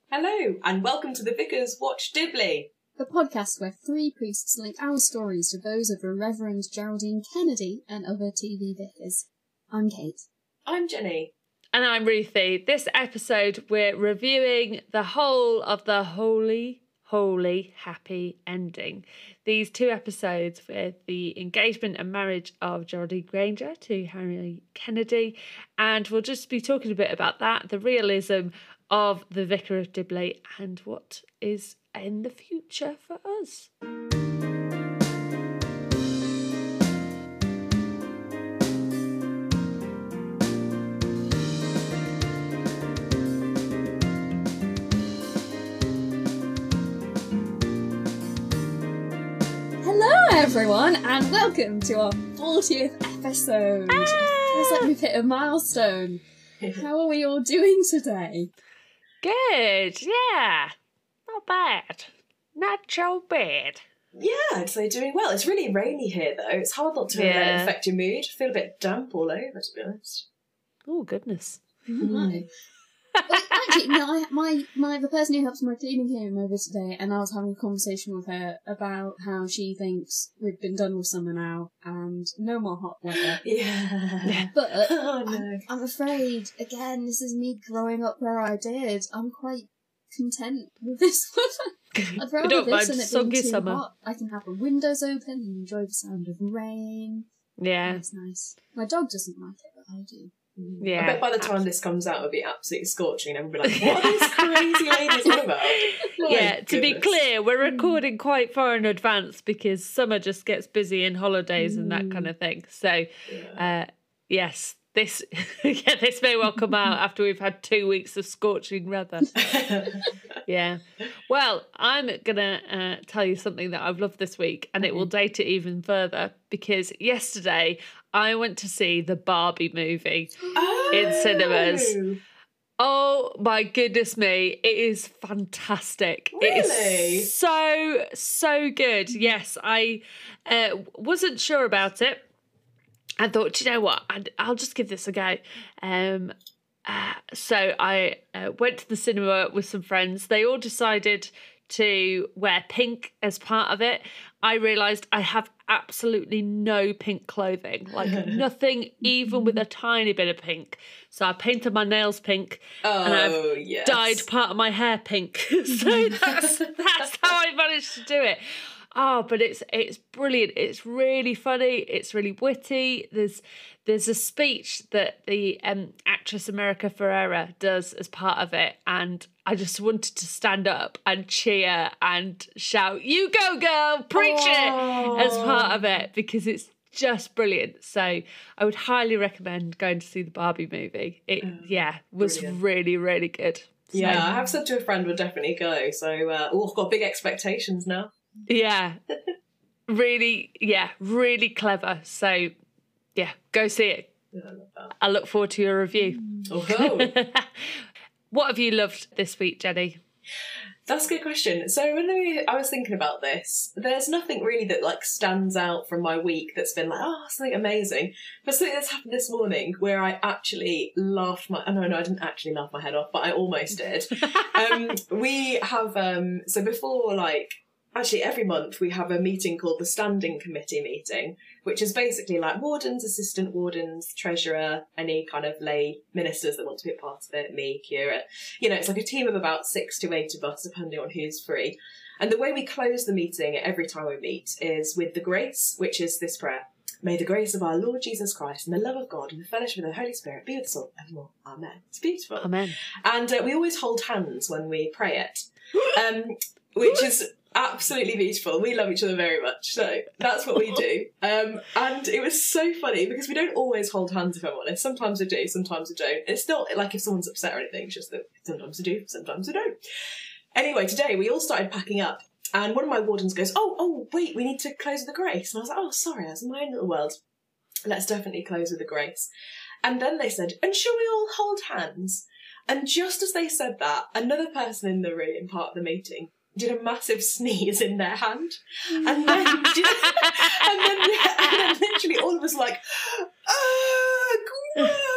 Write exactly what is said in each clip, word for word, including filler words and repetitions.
Hello, and welcome to the Vicar's Watch Dibley, the podcast where three priests link our stories to those of the Reverend Geraldine Kennedy and other T V vicars. I'm Kate. I'm Jenny. And I'm Ruthie. This episode, we're reviewing the whole of the Holy, Holy, Happy Ending. These two episodes with the engagement and marriage of Geraldine Granger to Harry Kennedy. And we'll just be talking a bit about that, the realism of the Vicar of Dibley and what is in the future for us. Hello everyone and welcome to our fortieth episode. Ah! Feels like we've hit a milestone. How are we all doing today? Good, yeah. Not bad. Not so bad. Yeah, I'd say doing well. It's really rainy here, though. It's hard not to yeah. let it affect your mood. I feel a bit damp all over, to be honest. Oh, goodness. Mm. Well, actually, no, I, my, my, the person who helps my cleaning came over today, and I was having a conversation with her about how she thinks we've been done with summer now, and no more hot weather. Yeah. But oh, no. I'm, I'm afraid, again, this is me growing up where I did. I'm quite content with this weather. I'd rather don't this mind than it soggy being too summer. hot. I can have the windows open and enjoy the sound of rain. Yeah. That's nice. My dog doesn't like it, but I do. Yeah, I bet by the time absolutely. this comes out, it'll be absolutely scorching, and everyone will be like, "What are these crazy ladies on about?" Oh, yeah, to be clear, we're recording quite far in advance because summer just gets busy in holidays mm. and that kind of thing. So, yeah. uh, yes, this yeah, this may well come out after we've had two weeks of scorching weather. Yeah. Well, I'm gonna uh, tell you something that I've loved this week, and it will date it even further because yesterday I went to see the Barbie movie oh. in cinemas. Oh my goodness me, it is fantastic. Really? It is so, so good. Yes, I uh, wasn't sure about it. I thought, do you know what, I'd, I'll just give this a go. Um, uh, so I uh, went to the cinema with some friends. They all decided to wear pink as part of it. I realised I have absolutely no pink clothing, like nothing, even with a tiny bit of pink. So I painted my nails pink, oh, and I've yes. dyed part of my hair pink. So that's that's how I managed to do it. Oh, but it's it's brilliant. It's really funny. It's really witty. There's there's a speech that the um, actress America Ferrera does as part of it, and I just wanted to stand up and cheer and shout, "You go, girl! Preach oh. it!" as part of it because it's just brilliant. So I would highly recommend going to see the Barbie movie. It oh, yeah was brilliant. really really good. So, yeah, I have said to a friend we'll definitely go. So uh, oh, I've got big expectations now. Yeah, really, yeah, really clever. So, yeah, go see it. Yeah, I love that. I look forward to your review. Oh, what have you loved this week, Jenny? That's a good question. So when I was thinking about this, there's nothing really that like stands out from my week that's been like, oh, something amazing. But something that's happened this morning where I actually laughed my, oh no, no, I didn't actually laugh my head off, but I almost did. um, we have, um, so before like, Actually, every month we have a meeting called the Standing Committee meeting, which is basically like wardens, assistant wardens, treasurer, any kind of lay ministers that want to be a part of it, me, curate. You know, it's like a team of about six to eight of us, depending on who's free. And the way we close the meeting every time we meet is with the grace, which is this prayer. May the grace of our Lord Jesus Christ and the love of God and the fellowship of the Holy Spirit be with us all evermore. Amen. It's beautiful. Amen. And uh, we always hold hands when we pray it, um, which is absolutely beautiful. We love each other very much, so that's what we do. Um, and it was so funny because we don't always hold hands, if I'm honest. Sometimes we do, sometimes we don't. It's not like if someone's upset or anything, it's just that sometimes we do, sometimes we don't. Anyway, today we all started packing up, and one of my wardens goes, oh, oh, wait, we need to close with the grace. And I was like, oh, sorry, I was in my own little world. Let's definitely close with the grace. And then they said, and shall we all hold hands? And just as they said that, another person in the room, part of the meeting, did a massive sneeze in their hand. And then, did, and then, and then literally all of us were like, oh, gross!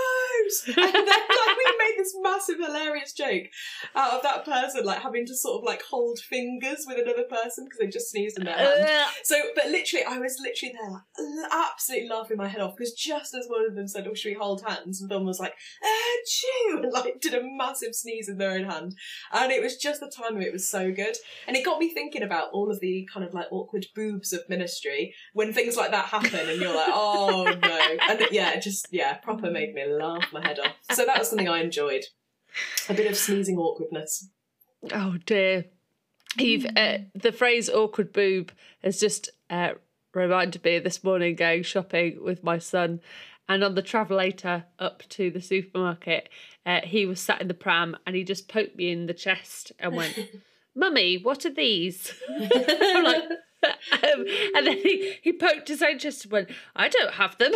boobs. And then like we made this massive hilarious joke out of that person like having to sort of like hold fingers with another person because they just sneezed in their hand. So, but literally, I was literally there like absolutely laughing my head off because just as one of them said, "Oh, should we hold hands?" and Dawn was like, "Achoo!" and like did a massive sneeze in their own hand, and it was just the time of it was so good, and it got me thinking about all of the kind of like awkward boobs of Ministry when things like that happen, and you're like, "Oh no," and yeah, it just yeah, proper made me laugh my head off. So that was something I enjoyed, a bit of sneezing awkwardness. Oh dear. Eve, uh, the phrase awkward boob has just uh, reminded me this morning going shopping with my son, and on the travelator up to the supermarket, uh, he was sat in the pram and he just poked me in the chest and went, "Mummy, what are these?" I'm like, um, and then he, he poked his own chest and went, "I don't have them."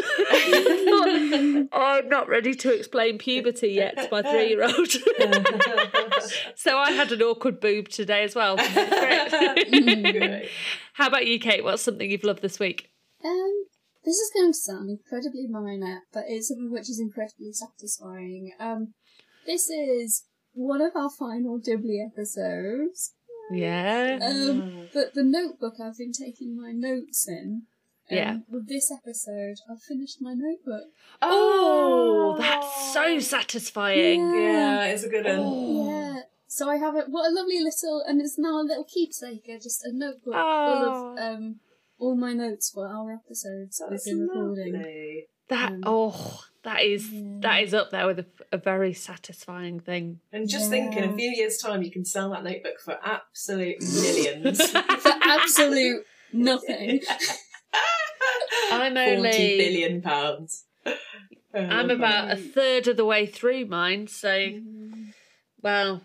I thought, I'm not ready to explain puberty yet to my three-year-old. So I had an awkward boob today as well. Great. How about you, Kate? What's something you've loved this week? Um, this is going to sound incredibly minor, but it's something which is incredibly satisfying. Um, this is one of our final Dibley episodes. Yeah. Um, but the notebook I've been taking my notes in. Um, Yeah. With this episode, I've finished my notebook. Oh, that's so satisfying. Yeah, it's a good one. Oh. Yeah. So I have it. What a lovely little, and it's now a little keepsake, uh, just a notebook Oh. full of um all my notes for our episodes that we've That's been recording. lovely. That Um, oh, that is yeah. that is up there with a, a very satisfying thing. And just Yeah. think, in a few years' time, you can sell that notebook for absolute millions. For absolute nothing. I'm Forty only billion pounds. I'm about a third of the way through mine, so well,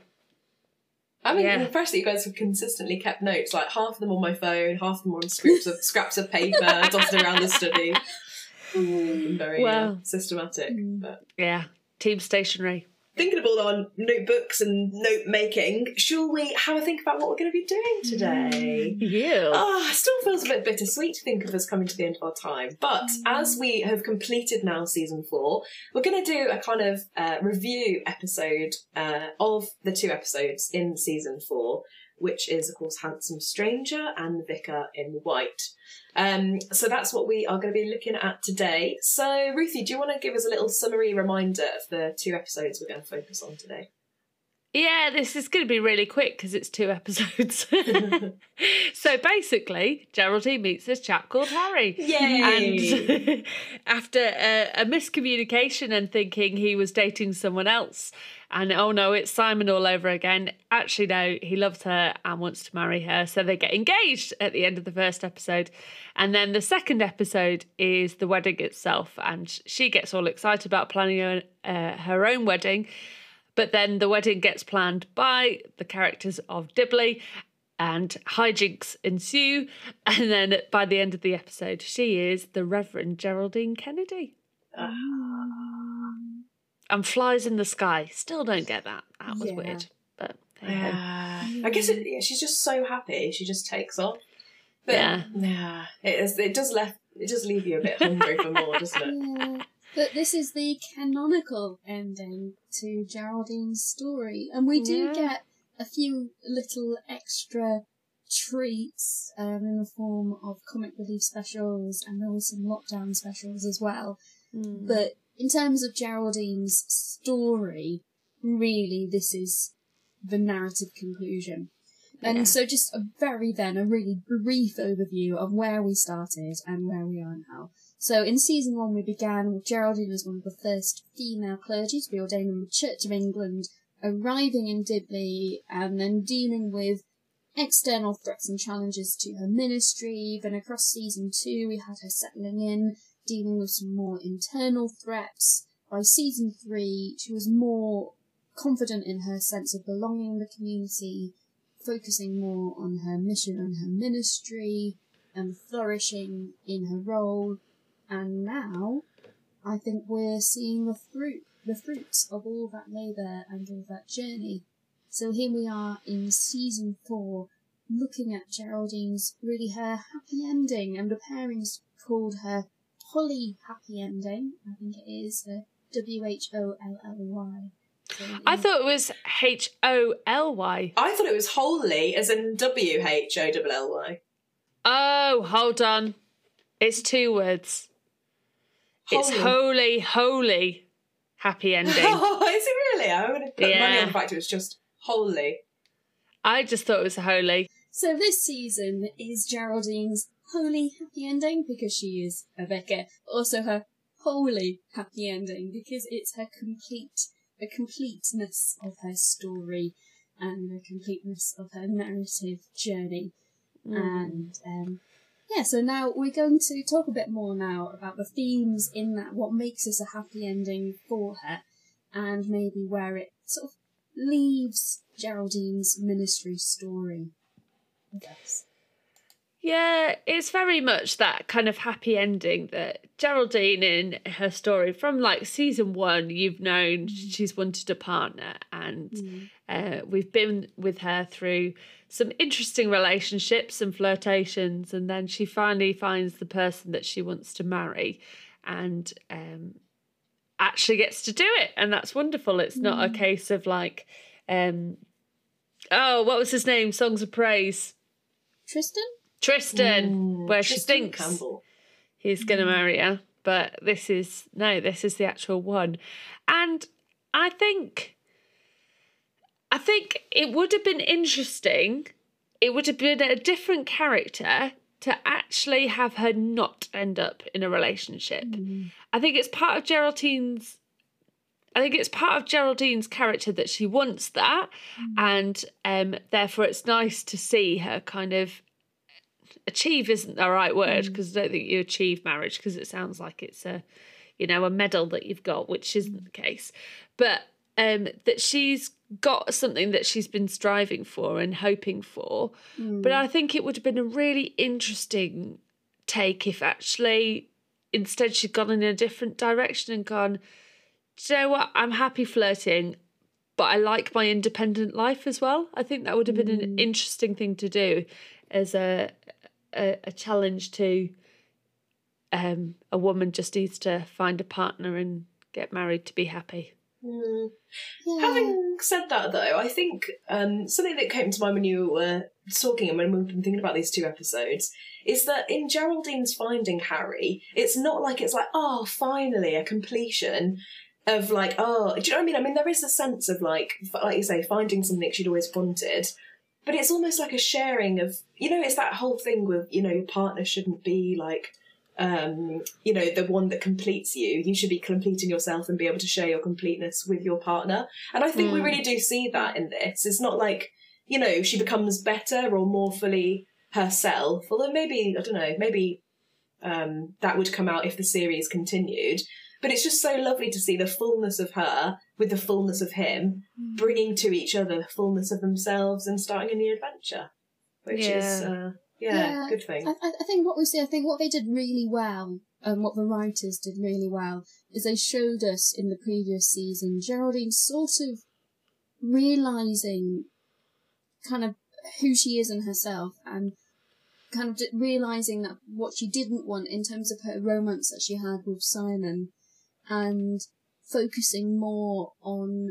I mean, yeah. I'm impressed that you guys have consistently kept notes. Like half of them on my phone, half of them on scraps of scraps of paper dotted around the study. Mm, very Well. uh, systematic. Mm. But yeah, team stationery. thinking of all on notebooks and note making, shall we have a think about what we're going to be doing today? Yeah. Ah, it still feels a bit bittersweet to think of us coming to the end of our time. But as we have completed now season four, we're going to do a kind of uh, review episode uh, of the two episodes in season four, which is, of course, Handsome Stranger and Vicar in White. Um, so that's what we are going to be looking at today. So, Ruthie, do you want to give us a little summary reminder of the two episodes we're going to focus on today? Yeah, this is going to be really quick because it's two episodes. So basically, Geraldine meets this chap called Harry. Yay! And after a, a miscommunication and thinking he was dating someone else, and oh no, it's Simon all over again. Actually, no, he loves her and wants to marry her. So they get engaged at the end of the first episode. And then the second episode is the wedding itself. And she gets all excited about planning her, uh, her own wedding. But then the wedding gets planned by the characters of Dibley and hijinks ensue. And then by the end of the episode, she is the Reverend Geraldine Kennedy. Ah. And flies in the sky. Still don't get that. That was Yeah. weird. But there you go. Yeah. I guess it, yeah, she's just so happy. She just takes off. But, Yeah. yeah. It, is, it does left. It does leave you a bit hungry for more, doesn't it? Yeah. But this is the canonical ending to Geraldine's story. And we do Yeah. get a few little extra treats um, in the form of comic relief specials, and there were some lockdown specials as well. Mm. But in terms of Geraldine's story, really this is the narrative conclusion. Yeah. And so just a very then, a really brief overview of where we started and where we are now. So in season one we began with Geraldine as one of the first female clergy to be ordained in the Church of England, arriving in Dibley and then dealing with external threats and challenges to her ministry. Then across season two we had her settling in, dealing with some more internal threats. By season three she was more confident in her sense of belonging in the community, focusing more on her mission and her ministry and flourishing in her role. And now I think we're seeing the fruit, the fruits of all that labour and all that journey. So here we are in season four, looking at Geraldine's, really her happy ending, and the pairings called her Holly happy ending, I think it is, her W H O L L Y. So, I yeah. thought it was H O L Y. I thought it was holy, as in W H O L L Y. Oh, hold on. It's two words. It's holy, holy happy ending. Oh, is it really? I would have put Yeah. money on the fact it was just holy. I just thought it was holy. So this season is Geraldine's holy happy ending because she is a vicar. Also her holy happy ending because it's her complete, the completeness of her story and the completeness of her narrative journey. Mm. And um, yeah, so now we're going to talk a bit more now about the themes in that, what makes this a happy ending for her, and maybe where it sort of leaves Geraldine's ministry story with us. Yeah, it's very much that kind of happy ending that Geraldine in her story from like season one, you've known Mm. she's wanted a partner, and Mm. uh, we've been with her through some interesting relationships and flirtations, and then she finally finds the person that she wants to marry and um, actually gets to do it. And that's wonderful. It's not a Mm. case of like, um, oh, what was his name? Songs of Praise. Tristan? Tristan, Mm, where Tristan she thinks Campbell. he's going to marry her, but this is no, this is the actual one. And I think, I think it would have been interesting. It would have been a different character to actually have her not end up in a relationship. Mm. I think it's part of Geraldine's. I think it's part of Geraldine's character that she wants that, Mm. and um, therefore it's nice to see her kind of. Achieve isn't the right word because I don't think you achieve marriage because it sounds like it's a, you know, a medal that you've got, which isn't the case. But um, that she's got something that she's been striving for and hoping for. Mm. But I think it would have been a really interesting take if actually instead she'd gone in a different direction and gone, do you know what? I'm happy flirting, but I like my independent life as well. I think that would have been an Mm. interesting thing to do as a a, a challenge to um, a woman just needs to find a partner and get married to be happy. Mm. Yeah. Having said that, though, I think um, something that came to mind when you were talking and when we've been thinking about these two episodes is that in Geraldine's finding Harry, it's not like it's like, oh, finally, a completion of like, oh, do you know what I mean? I mean, there is a sense of like, like you say, finding something she'd always wanted. But it's almost like a sharing of, you know, it's that whole thing with, you know, your partner shouldn't be like, um, you know, the one that completes you. You should be completing yourself and be able to share your completeness with your partner. And I think Mm. we really do see that in this. It's not like, you know, she becomes better or more fully herself. Although maybe, I don't know, maybe um, that would come out if the series continued. But it's just so lovely to see the fullness of her with the fullness of him, bringing to each other the fullness of themselves and starting a new adventure, which Yeah. is, uh, yeah, Yeah, good thing. I, I I think what we see, I think what they did really well, and what the writers did really well, is they showed us in the previous season Geraldine sort of realising kind of who she is in herself and kind of d- realising that what she didn't want in terms of her romance that she had with Simon, and focusing more on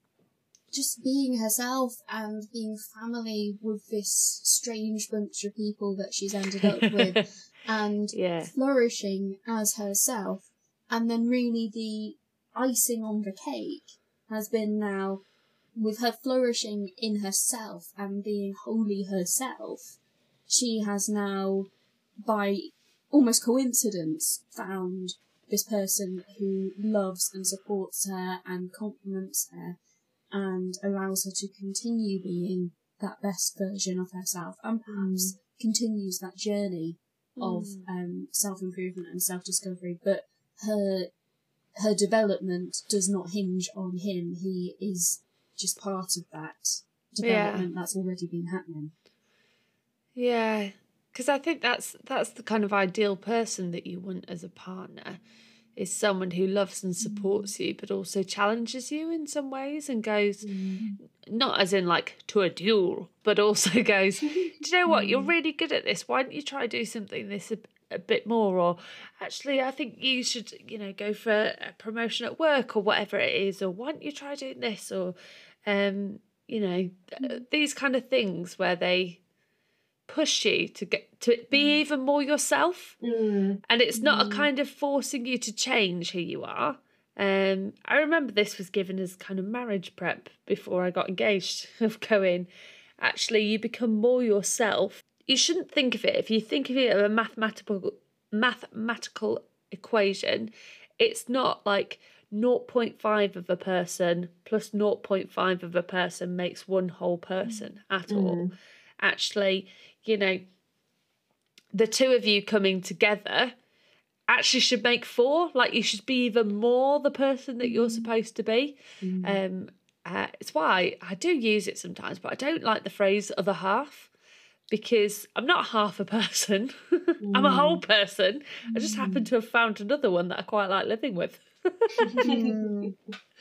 just being herself and being family with this strange bunch of people that she's ended up with, and Yeah. flourishing as herself. And then really the icing on the cake has been now, with her flourishing in herself and being wholly herself, she has now, by almost coincidence, found this person who loves and supports her and compliments her and allows her to continue being that best version of herself, and perhaps continues that journey of Mm. um, self-improvement and self-discovery. But her her development does not hinge on him. He is just part of that development that's already been happening. Yeah, because I think that's that's the kind of ideal person that you want as a partner, is someone who loves and supports you, but also challenges you in some ways and goes, not as in like to a duel, but also goes, do you know what, you're really good at this. Why don't you try do something this a, a bit more, or actually I think you should, you know, go for a promotion at work or whatever it is, or why don't you try doing this, or um you know, these kind of things where they push you to get to be even more yourself. Mm. And it's not Mm. a kind of forcing you to change who you are. Um, I remember this was given as kind of marriage prep before I got engaged, of going, actually, you become more yourself. You shouldn't think of it, if you think of it as a mathematical mathematical equation, it's not like zero point five of a person plus zero point five of a person makes one whole person at Mm. all. Actually, you know, the two of you coming together actually should make four. Like, you should be even more the person that you're supposed to be. Mm. Um, uh, it's why I do use it sometimes, but I don't like the phrase other half, because I'm not half a person. I'm a whole person. I just happen to have found another one that I quite like living with. Mm.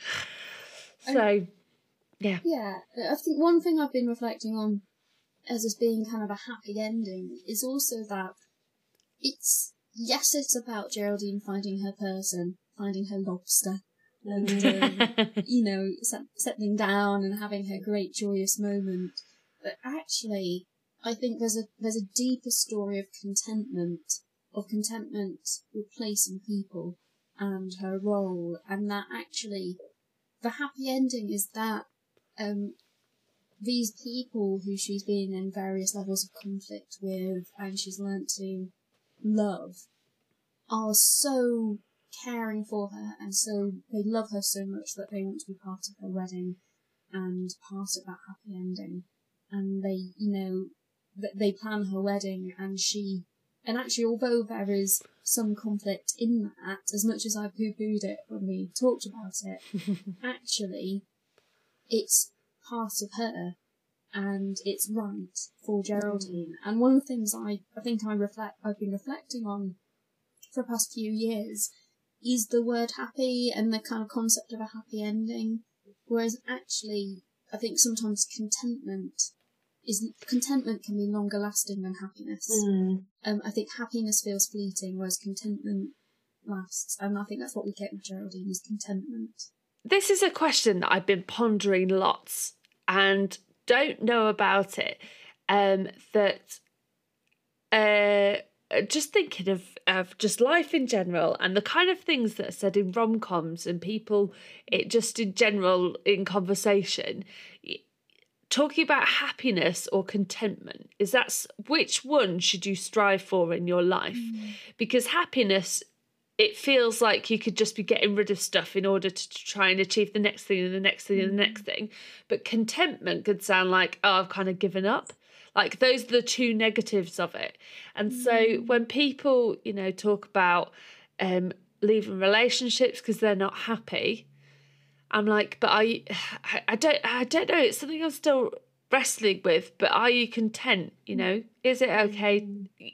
So, yeah. Yeah, I think one thing I've been reflecting on as this being kind of a happy ending is also that it's, yes, it's about Geraldine finding her person, finding her lobster, and, um, you know, set, settling down and having her great joyous moment. But actually, I think there's a there's a deeper story of contentment, of contentment replacing people and her role, and that actually the happy ending is that um, these people who she's been in various levels of conflict with and she's learnt to love are so caring for her, and so they love her so much that they want to be part of her wedding and part of that happy ending. And they, you know, th- they plan her wedding, and she, and actually, although there is some conflict in that, as much as I poo-pooed it when we talked about it, actually, it's part of her, and it's right for Geraldine. And one of the things I, I think I reflect, I've been reflecting on for the past few years is the word happy and the kind of concept of a happy ending. Whereas actually, I think sometimes contentment is contentment can be longer lasting than happiness. Mm. Um, I think happiness feels fleeting, whereas contentment lasts. And I think that's what we get with Geraldine, is contentment. This is a question that I've been pondering lots and don't know about it. Um, that uh, just thinking of, of just life in general and the kind of things that are said in rom-coms and people, it just in general in conversation, talking about happiness or contentment, is that which one should you strive for in your life? Mm. Because happiness, it feels like you could just be getting rid of stuff in order to, to try and achieve the next thing and the next thing mm. and the next thing. But contentment could sound like, oh, I've kind of given up. Like, those are the two negatives of it. And mm. so when people, you know, talk about um, leaving relationships because they're not happy, I'm like, but are you, I don't, I don't know. It's something I'm still wrestling with, but are you content? You know, is it okay?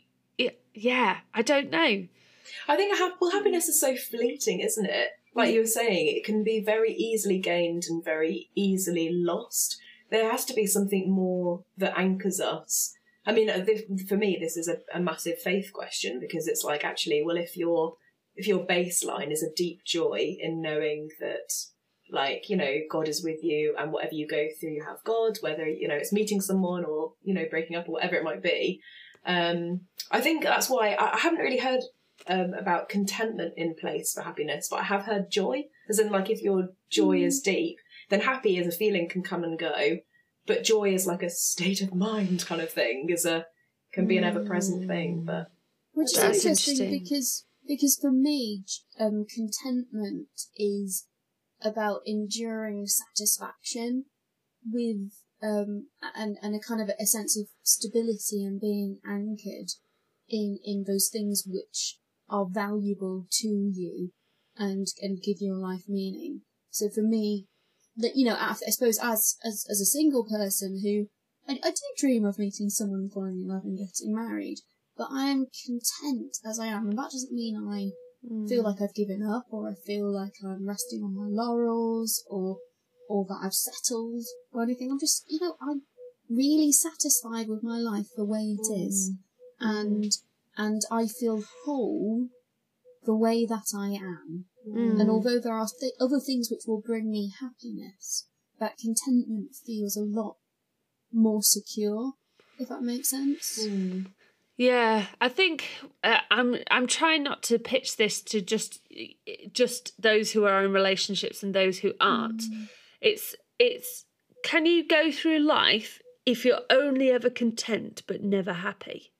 Yeah, I don't know. I think ha- well, happiness is so fleeting, isn't it? Like you were saying, it can be very easily gained and very easily lost. There has to be something more that anchors us. I mean, for me, this is a, a massive faith question, because it's like, actually, well, if your if your baseline is a deep joy in knowing that, like, you know, God is with you, and whatever you go through, you have God, whether, you know, it's meeting someone or, you know, breaking up or whatever it might be. Um, I think that's why I, I haven't really heard um, about contentment in place for happiness, but I have heard joy, as in, like, if your joy mm. is deep, then happy as a feeling can come and go, but joy is like a state of mind kind of thing, is a can be an ever-present thing. But which is interesting, interesting because because for me, um, contentment is about enduring satisfaction with um and and a kind of a sense of stability and being anchored in in those things which are valuable to you and and give your life meaning. So for me, that, you know, I, I suppose as as as a single person who I, I do dream of meeting someone, falling in love and getting married, but I am content as I am, and that doesn't mean I mm. feel like I've given up, or I feel like I'm resting on my laurels, or or that I've settled or anything. I'm just, you know, I'm really satisfied with my life the way it is, mm. and and I feel whole the way that I am. Mm. And although there are th- other things which will bring me happiness, that contentment feels a lot more secure, if that makes sense. Mm. Yeah, I think uh, I'm I'm trying not to pitch this to just just those who are in relationships and those who aren't. Mm. It's it's can you go through life if you're only ever content but never happy?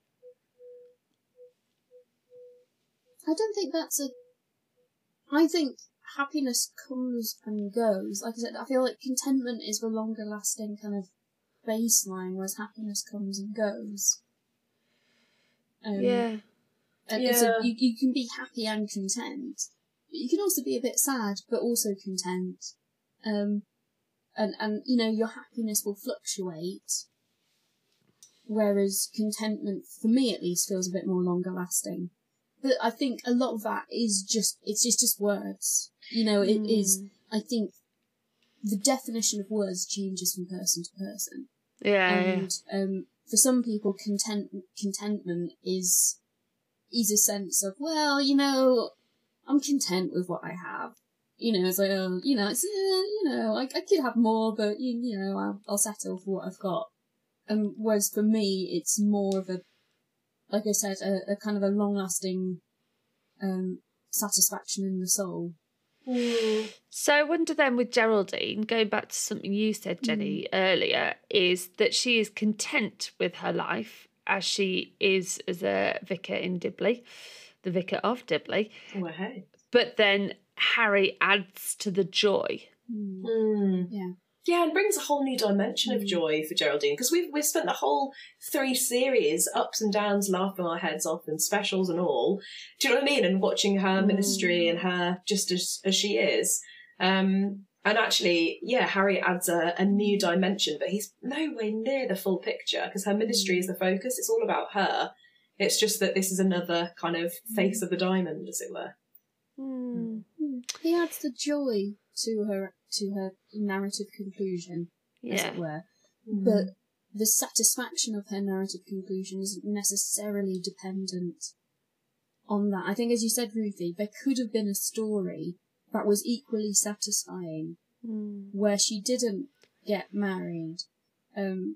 I don't think that's a... I think happiness comes and goes. Like I said, I feel like contentment is the longer lasting kind of baseline, whereas happiness comes and goes. Um, Yeah. And Yeah. so you, you can be happy and content. But you can also be a bit sad, but also content. Um, and, and, you know, your happiness will fluctuate. Whereas contentment, for me at least, feels a bit more longer lasting. But I think a lot of that is just, it's just, just words. You know, it Mm. is, I think, the definition of words changes from person to person. Yeah. And, um, for some people, content, contentment is, is a sense of, well, you know, I'm content with what I have. You know, it's like, oh, you know, it's, uh, you know, I, I could have more, but, you, you know, I'll, I'll settle for what I've got. And whereas for me, it's more of a, like I said, a, a kind of a long-lasting um, satisfaction in the soul. Mm. So I wonder then with Geraldine, going back to something you said, Jenny, earlier, is that she is content with her life as she is as a vicar in Dibley, the vicar of Dibley. Well, hey. But then Harry adds to the joy. Mm. Mm. Yeah. Yeah, and brings a whole new dimension of Mm. joy for Geraldine, because we've we've spent the whole three series ups and downs, laughing our heads off, and specials and all. Do you know what I mean? And watching her Mm. ministry and her just as as she is. Um, and actually, yeah, Harry adds a, a new dimension, but he's nowhere near the full picture because her ministry is the focus. It's all about her. It's just that this is another kind of face of the diamond, as it were. Mm. Mm. He adds the joy to her to her narrative conclusion, as Yeah. it were. Mm. But the satisfaction of her narrative conclusion isn't necessarily dependent on that. I think, as you said, Ruthie, there could have been a story that was equally satisfying Mm. where she didn't get married. Um,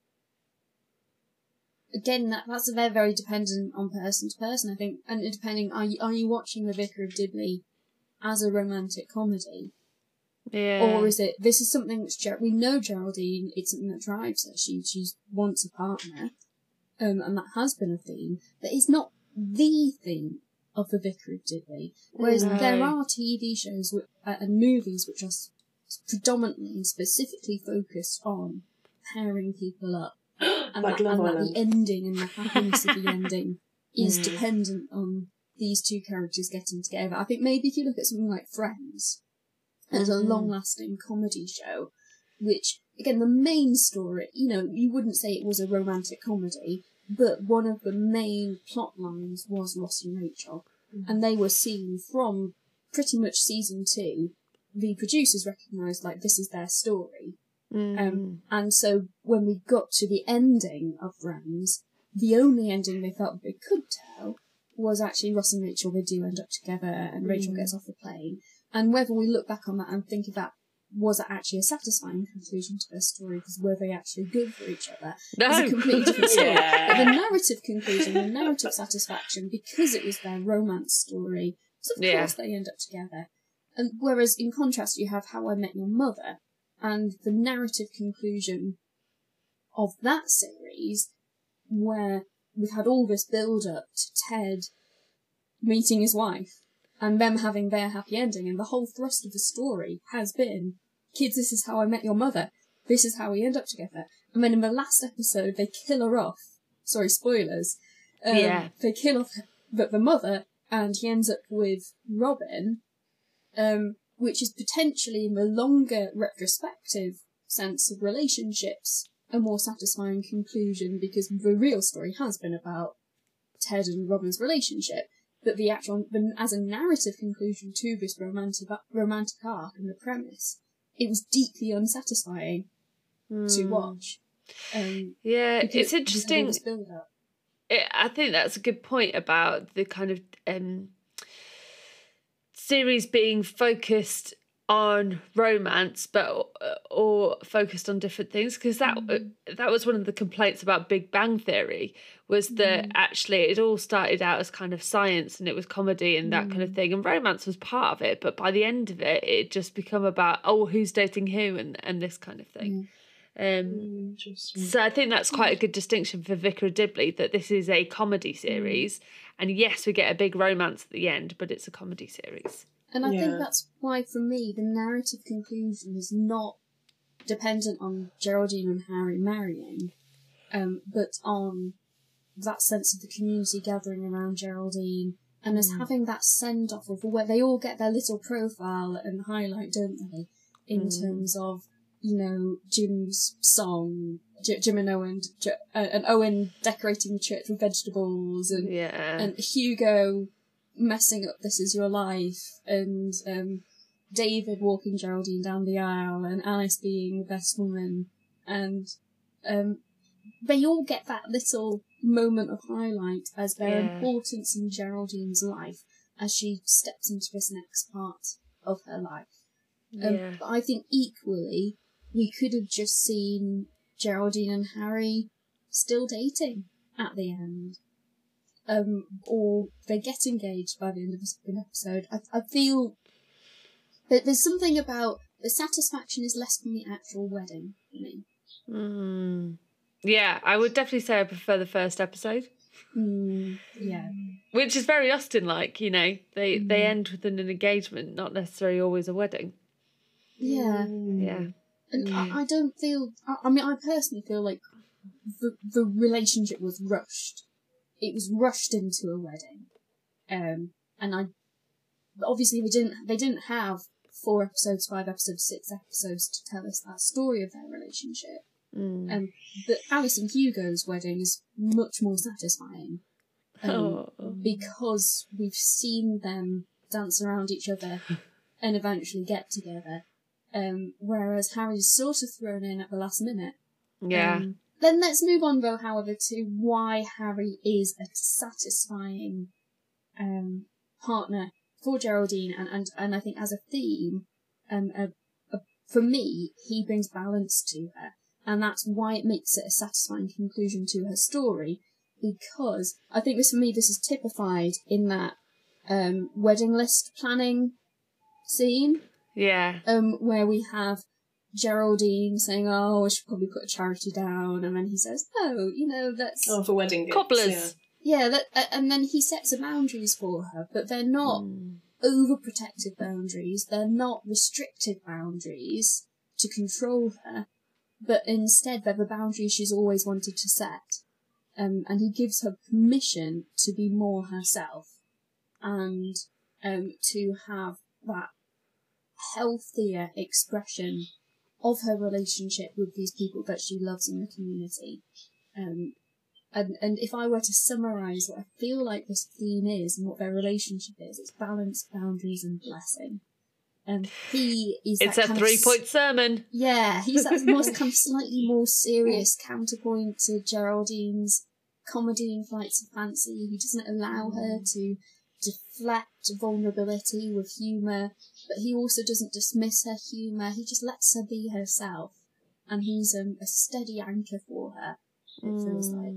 again, that that's very, very dependent on person to person, I think. And depending, are you, are you watching The Vicar of Dibley as a romantic comedy? Yeah. Or is it, this is something which, Ger- we know Geraldine, it's something that drives her. She, she wants a partner. Um, and that has been a theme. But it's not the theme of The Vicar of Dibley. Whereas No. there are T V shows which, uh, and movies which are s- predominantly and specifically focused on pairing people up. And, Like that, Love and that Island. the ending and the happiness of the ending is Mm. dependent on these two characters getting together. I think maybe if you look at something like Friends, as a Mm. long-lasting comedy show, which, again, the main story, you know, you wouldn't say it was a romantic comedy, but one of the main plot lines was Ross and Rachel. Mm. And they were seen from pretty much season two. The producers recognised, like, this is their story. Mm. Um, and so when we got to the ending of Friends, the only ending they felt they could tell was actually Ross and Rachel, they do end up together, and Rachel Mm. gets off the plane. And whether we look back on that and think of that, was it actually a satisfying conclusion to their story, because were they actually good for each other? No. It's a completely different story. Yeah. But the narrative conclusion, the narrative satisfaction, because it was their romance story, so of Yeah. course they end up together. And whereas in contrast you have How I Met Your Mother, and the narrative conclusion of that series, where we've had all this build-up to Ted meeting his wife, and them having their happy ending, and the whole thrust of the story has been, kids, this is how I met your mother, this is how we end up together. And then in the last episode, they kill her off. Sorry, spoilers. Um, Yeah. They kill off the, the mother, and he ends up with Robin, um, which is potentially, in the longer retrospective sense of relationships, a more satisfying conclusion, because the real story has been about Ted and Robin's relationship. But the actual, the, as a narrative conclusion to this romantic romantic arc and the premise, it was deeply unsatisfying to Mm. watch. Um, Yeah, because it's it- because it had all interesting. this build-up. it, I think that's a good point about the kind of um, series being focused on romance, but or focused on different things, because that mm. that was one of the complaints about Big Bang Theory, was that mm. actually it all started out as kind of science and it was comedy and that mm. kind of thing, and romance was part of it, but by the end of it it just become about, oh, who's dating who, and and this kind of thing. mm. um so I think that's quite a good distinction for Vicar of Dibley, that this is a comedy series, mm. and yes, we get a big romance at the end, but it's a comedy series. And I yeah. think that's why, for me, the narrative conclusion is not dependent on Geraldine and Harry marrying, um, but on that sense of the community gathering around Geraldine, and as mm. having that send-off of where they all get their little profile and highlight, don't they, in mm. terms of, you know, Jim's song, J- Jim and Owen, J- uh, and Owen decorating the church with vegetables, and yeah. and Hugo messing up This Is Your Life, and um, David walking Geraldine down the aisle, and Alice being the best woman, and um, they all get that little moment of highlight as their yeah. importance in Geraldine's life as she steps into this next part of her life. Um, yeah. But I think equally, we could have just seen Geraldine and Harry still dating at the end. Um, or they get engaged by the end of an episode. I, I feel that there's something about the satisfaction is less than the actual wedding for me. Mm. Yeah, I would definitely say I prefer the first episode. Mm, yeah. Which is very Austen-like, you know. They mm. they end with an engagement, not necessarily always a wedding. Yeah. Yeah. And mm. I, I don't feel... I, I mean, I personally feel like the the relationship was rushed. It was rushed into a wedding, um, and I obviously we didn't. They didn't have four episodes, five episodes, six episodes to tell us that story of their relationship. Mm. Um, but Alice and Hugo's wedding is much more satisfying, um, oh. because we've seen them dance around each other and eventually get together. Um, whereas Harry's sort of thrown in at the last minute. Yeah. Um, Then let's move on, though, however, to why Harry is a satisfying um, partner for Geraldine, and, and, and I think as a theme, um, a, a, for me, he brings balance to her, and that's why it makes it a satisfying conclusion to her story, because I think this, for me, this is typified in that um, wedding list planning scene. Yeah. Um, where we have Geraldine saying, oh, I should probably put a charity down, and then he says, no, you know, that's... Oh, for wedding gifts. Cobblers. Yeah, yeah that, uh, and then he sets the boundaries for her, but they're not mm. overprotective boundaries, they're not restrictive boundaries to control her, but instead they're the boundaries she's always wanted to set. Um, and he gives her permission to be more herself, and um, to have that healthier expression of her relationship with these people that she loves in the community. Um, and, and if I were to summarise what I feel like this theme is and what their relationship is, it's balance, boundaries and blessing. Um, he is It's that a three-point s- sermon. Yeah, he's that most kind of slightly more serious counterpoint to Geraldine's comedy and flights of fancy. He doesn't allow her to deflect vulnerability with humour, but he also doesn't dismiss her humour. He just lets her be herself, and he's um, a steady anchor for her, it mm. feels like.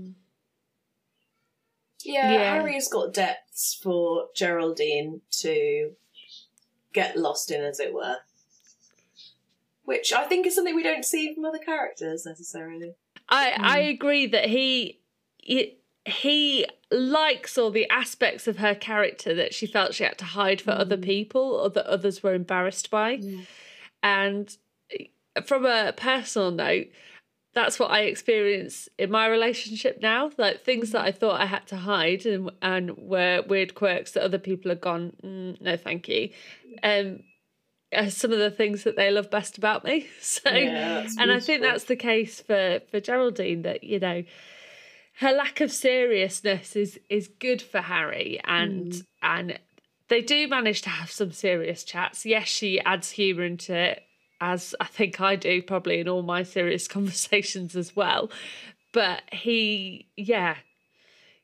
Yeah, yeah, Harry's got depths for Geraldine to get lost in, as it were. Which I think is something we don't see from other characters, necessarily. I, mm. I agree that he... he he likes all the aspects of her character that she felt she had to hide for mm. other people, or that others were embarrassed by. Yeah. And from a personal note, that's what I experience in my relationship now. Like things that I thought I had to hide and, and were weird quirks that other people have gone, mm, no, thank you. Um, are some of the things that they love best about me. So, yeah, and I think that's the case for, for Geraldine, that, you know, her lack of seriousness is is good for Harry, and mm. and they do manage to have some serious chats. Yes, she adds humour into it, as I think I do probably in all my serious conversations as well. But he, yeah,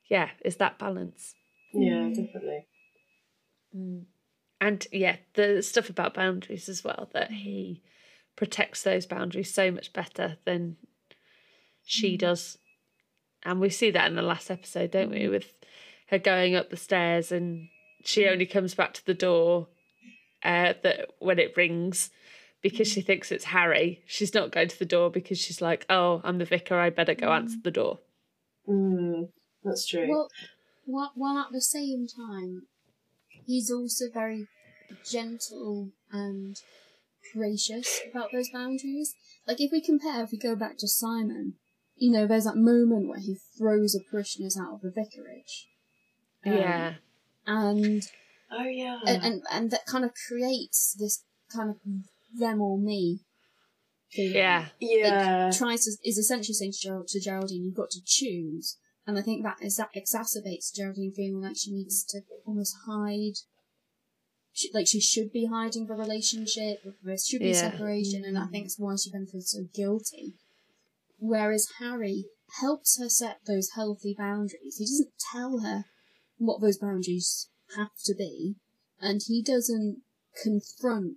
yeah, is that balance. Yeah, definitely. Mm. And yeah, the stuff about boundaries as well, that he protects those boundaries so much better than she does. And we see that in the last episode, don't we, with her going up the stairs and she only comes back to the door uh, that when it rings because she thinks it's Harry. She's not going to the door because she's like, oh, I'm the vicar, I better go answer the door. Mm, that's true. Well, while, while at the same time, he's also very gentle and gracious about those boundaries. Like, if we compare, if we go back to Simon, you know, there's that moment where he throws the parishioners out of the vicarage. Um, Yeah. And, oh, yeah. and, and, and that kind of creates this kind of them or me feeling. Yeah. Yeah. It tries to, is essentially saying to, Ger- to Geraldine, you've got to choose. And I think that is that exacerbates Geraldine feeling like she needs to almost hide, she, like she should be hiding the relationship, there should be Yeah. separation, and I think it's why she then feels so guilty. Whereas Harry helps her set those healthy boundaries. He doesn't tell her what those boundaries have to be, and he doesn't confront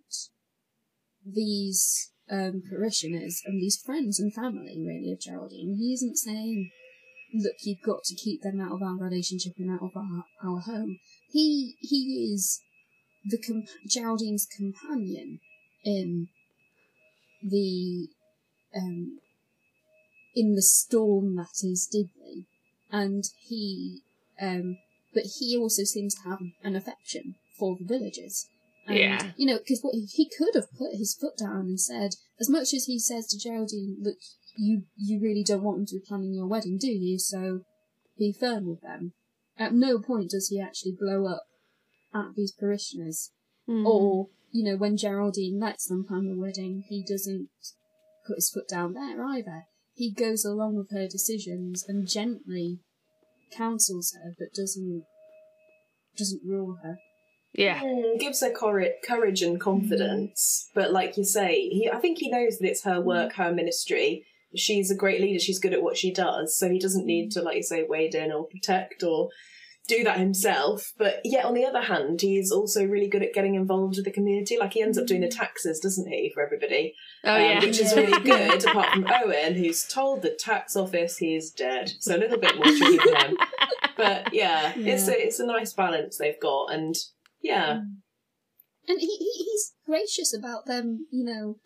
these um, parishioners and these friends and family, really, of Geraldine. He isn't saying, look, you've got to keep them out of our relationship and out of our, our home. He he is the comp- Geraldine's companion in the um in the storm that is Dibley, and he um but he also seems to have an affection for the villagers. And, Yeah. you know, because what he, he could have put his foot down and said, as much as he says to Geraldine, look, you you really don't want them to be planning your wedding, do you? So be firm with them. At no point does he actually blow up at these parishioners. Mm. Or, you know, when Geraldine lets them plan the wedding, he doesn't put his foot down there either. He goes along with her decisions and gently counsels her, but doesn't doesn't rule her. Yeah. Mm, gives her courage, courage and confidence. But like you say, he I think he knows that it's her work, her ministry. She's a great leader. She's good at what she does. So he doesn't need to, like you say, wade in or protect or do that himself. But yet, on the other hand, he's also really good at getting involved with the community. Like, he ends up doing the taxes, doesn't he, for everybody? Oh, um, yeah. Which is really good, apart from Owen, who's told the tax office he's dead. So a little bit more tricky for him. But yeah, Yeah. it's a, it's a nice balance they've got. And yeah. And he, he he's gracious about them, you know,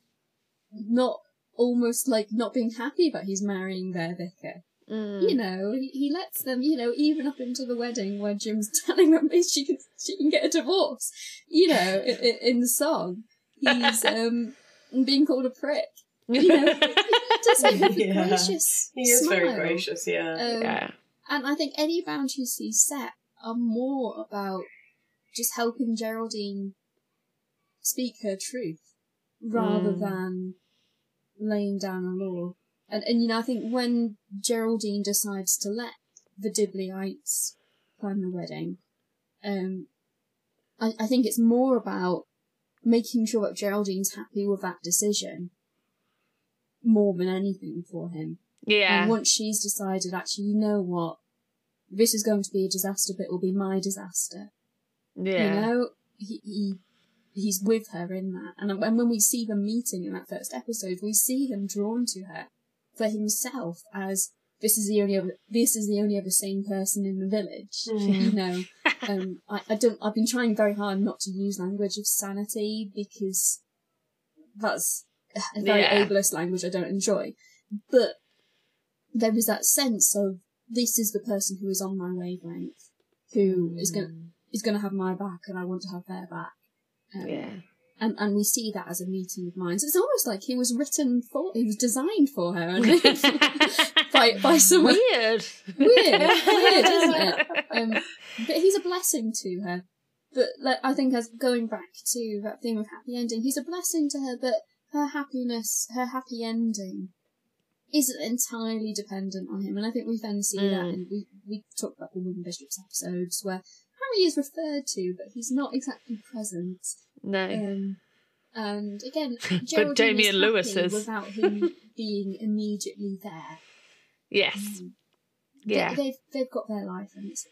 not almost like not being happy that he's marrying their vicar. Mm. You know, he, he lets them, you know, even up into the wedding where Jim's telling them she can she can get a divorce. You know, in, in the song, he's um being called a prick. You know, he does it with a Yeah. gracious He is smile. very gracious, yeah. Um, Yeah. And I think any boundaries he set are more about just helping Geraldine speak her truth rather Mm. than laying down a law. And, and, you know, I think when Geraldine decides to let the Dibleyites plan the wedding, um, I, I think it's more about making sure that Geraldine's happy with that decision more than anything for him. Yeah. And once she's decided, actually, you know what, this is going to be a disaster, but it will be my disaster. Yeah. You know, he, he he's with her in that. And, and when we see them meeting in that first episode, we see him drawn to her for himself as this is the only other, this is the only other sane person in the village. Mm. You know, um, I, I don't, I've been trying very hard not to use language of sanity because that's a very Yeah. ableist language I don't enjoy. But there is that sense of this is the person who is on my wavelength, who is going to is going to have my back, and I want to have their back. Um, Yeah. and and we see that as a meeting of minds. It's almost like he was written for, he was designed for her, and by by someone Weird. weird, weird, isn't it? Um, but he's a blessing to her. But like, I think as going back to that theme of happy ending, he's a blessing to her, but her happiness, her happy ending, isn't entirely dependent on him. And I think we then see Mm. that, and we we talked about the Women Bishops episodes where Harry is referred to, but he's not exactly present. No. Um, and again, But Geraldine Damian is Lewis happy is. without him being immediately there. Yes. Um, Yeah. they, they've they've got their life, and it's.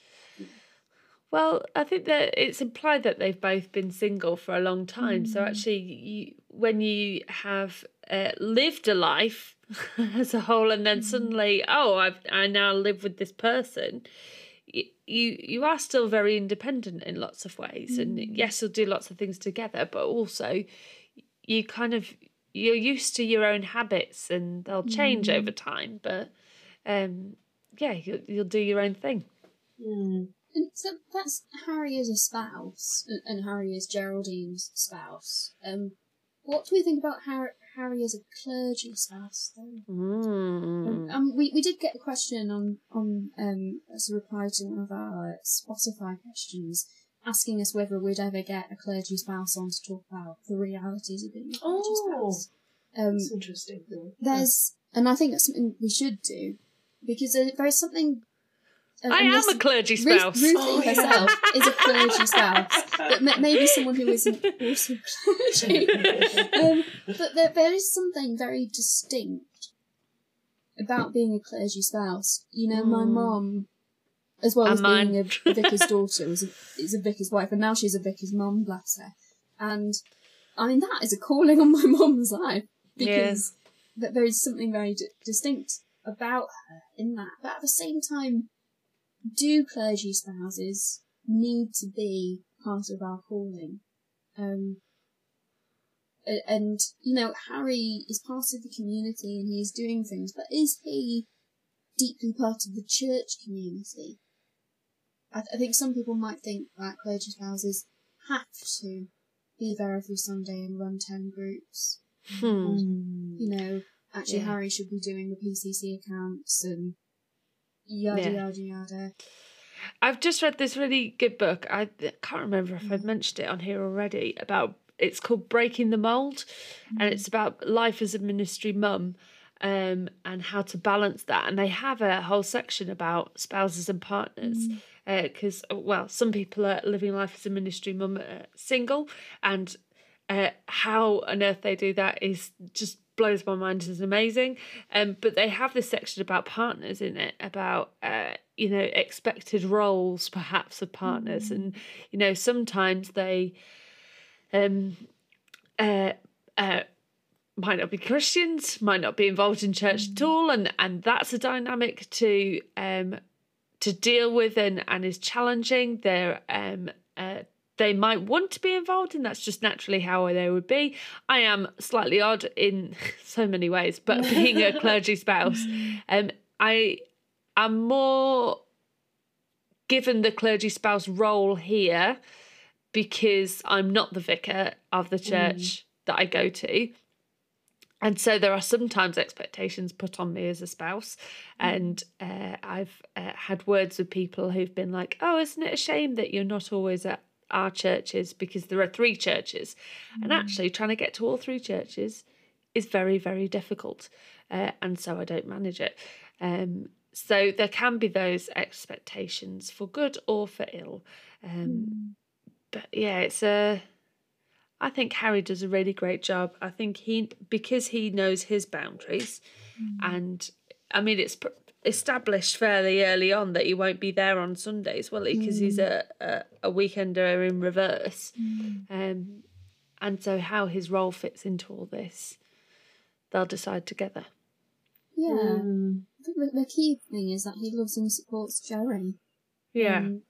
Well, I think that it's implied that they've both been single for a long time. Mm. So actually, you, when you have uh, lived a life as a whole, and then mm. suddenly, oh, I've, I now live with this person, you, you you are still very independent in lots of ways. Mm. And yes, you'll do lots of things together, but also you kind of, you're used to your own habits, and they'll change mm. over time. But um, yeah, you'll, you'll do your own thing. Mm. And so that's Harry as a spouse, and, and Harry as Geraldine's spouse. Um, what do we think about Harry, Harry as a clergy spouse, though? Mm. Um, um, we, we did get a question on, on um, as a reply to one of our Spotify questions, asking us whether we'd ever get a clergy spouse on to talk about the realities of being a clergy oh, spouse. Um, that's interesting. There's, and I think that's something we should do, because there, there's something... And, I and am a clergy spouse. Ruth, Ruthie oh, yeah. herself is a clergy spouse, but m- maybe someone who isn't also clergy. um, but there, there is something very distinct about being a clergy spouse. You know, mm. my mum, as well and as mine. being a, a vicar's daughter, was a, is a vicar's wife, and now she's a vicar's mum, bless her. And I mean, that is a calling on my mum's life, because yeah. that there is something very d- distinct about her in that. But at the same time, do clergy spouses need to be part of our calling? Um, and, you know, Harry is part of the community and he is doing things, but is he deeply part of the church community? I, th- I think some people might think that clergy spouses have to be there every Sunday and run ten groups. Hmm. You know, actually yeah. Harry should be doing the P C C accounts and Yada, yeah. yada, yada. I've just read this really good book. I can't remember if I've mentioned it on here already. About it's called Breaking the Mold, mm. and it's about life as a ministry mum, um, and how to balance that. And they have a whole section about spouses and partners, because mm. uh, well, some people are living life as a ministry mum uh, single, and uh, how on earth they do that is just blows my mind. Is amazing. Um, but they have this section about partners in it, about uh, you know, expected roles perhaps of partners, mm. and you know, sometimes they um uh uh might not be Christians, might not be involved in church mm. at all, and and that's a dynamic to um to deal with, and and is challenging. They're um uh they might want to be involved, and that's just naturally how they would be. I am slightly odd in so many ways, but being a clergy spouse, um, I am more given the clergy spouse role here because I'm not the vicar of the church mm. that I go to. And so there are sometimes expectations put on me as a spouse. Mm. And uh, I've uh, had words with people who've been like, oh, isn't it a shame that you're not always at our churches, because there are three churches, mm. and actually trying to get to all three churches is very, very difficult, uh, and so I don't manage it. Um, so there can be those expectations for good or for ill, um, mm. but yeah, it's a. I think Harry does a really great job. I think he because he knows his boundaries, mm. and I mean it's. established fairly early on that he won't be there on Sundays, will he? Because mm. he's a, a a weekender in reverse, mm. um, and so how his role fits into all this, they'll decide together. Yeah, mm. I think the, the key thing is that he loves and supports Jerry. Yeah, um,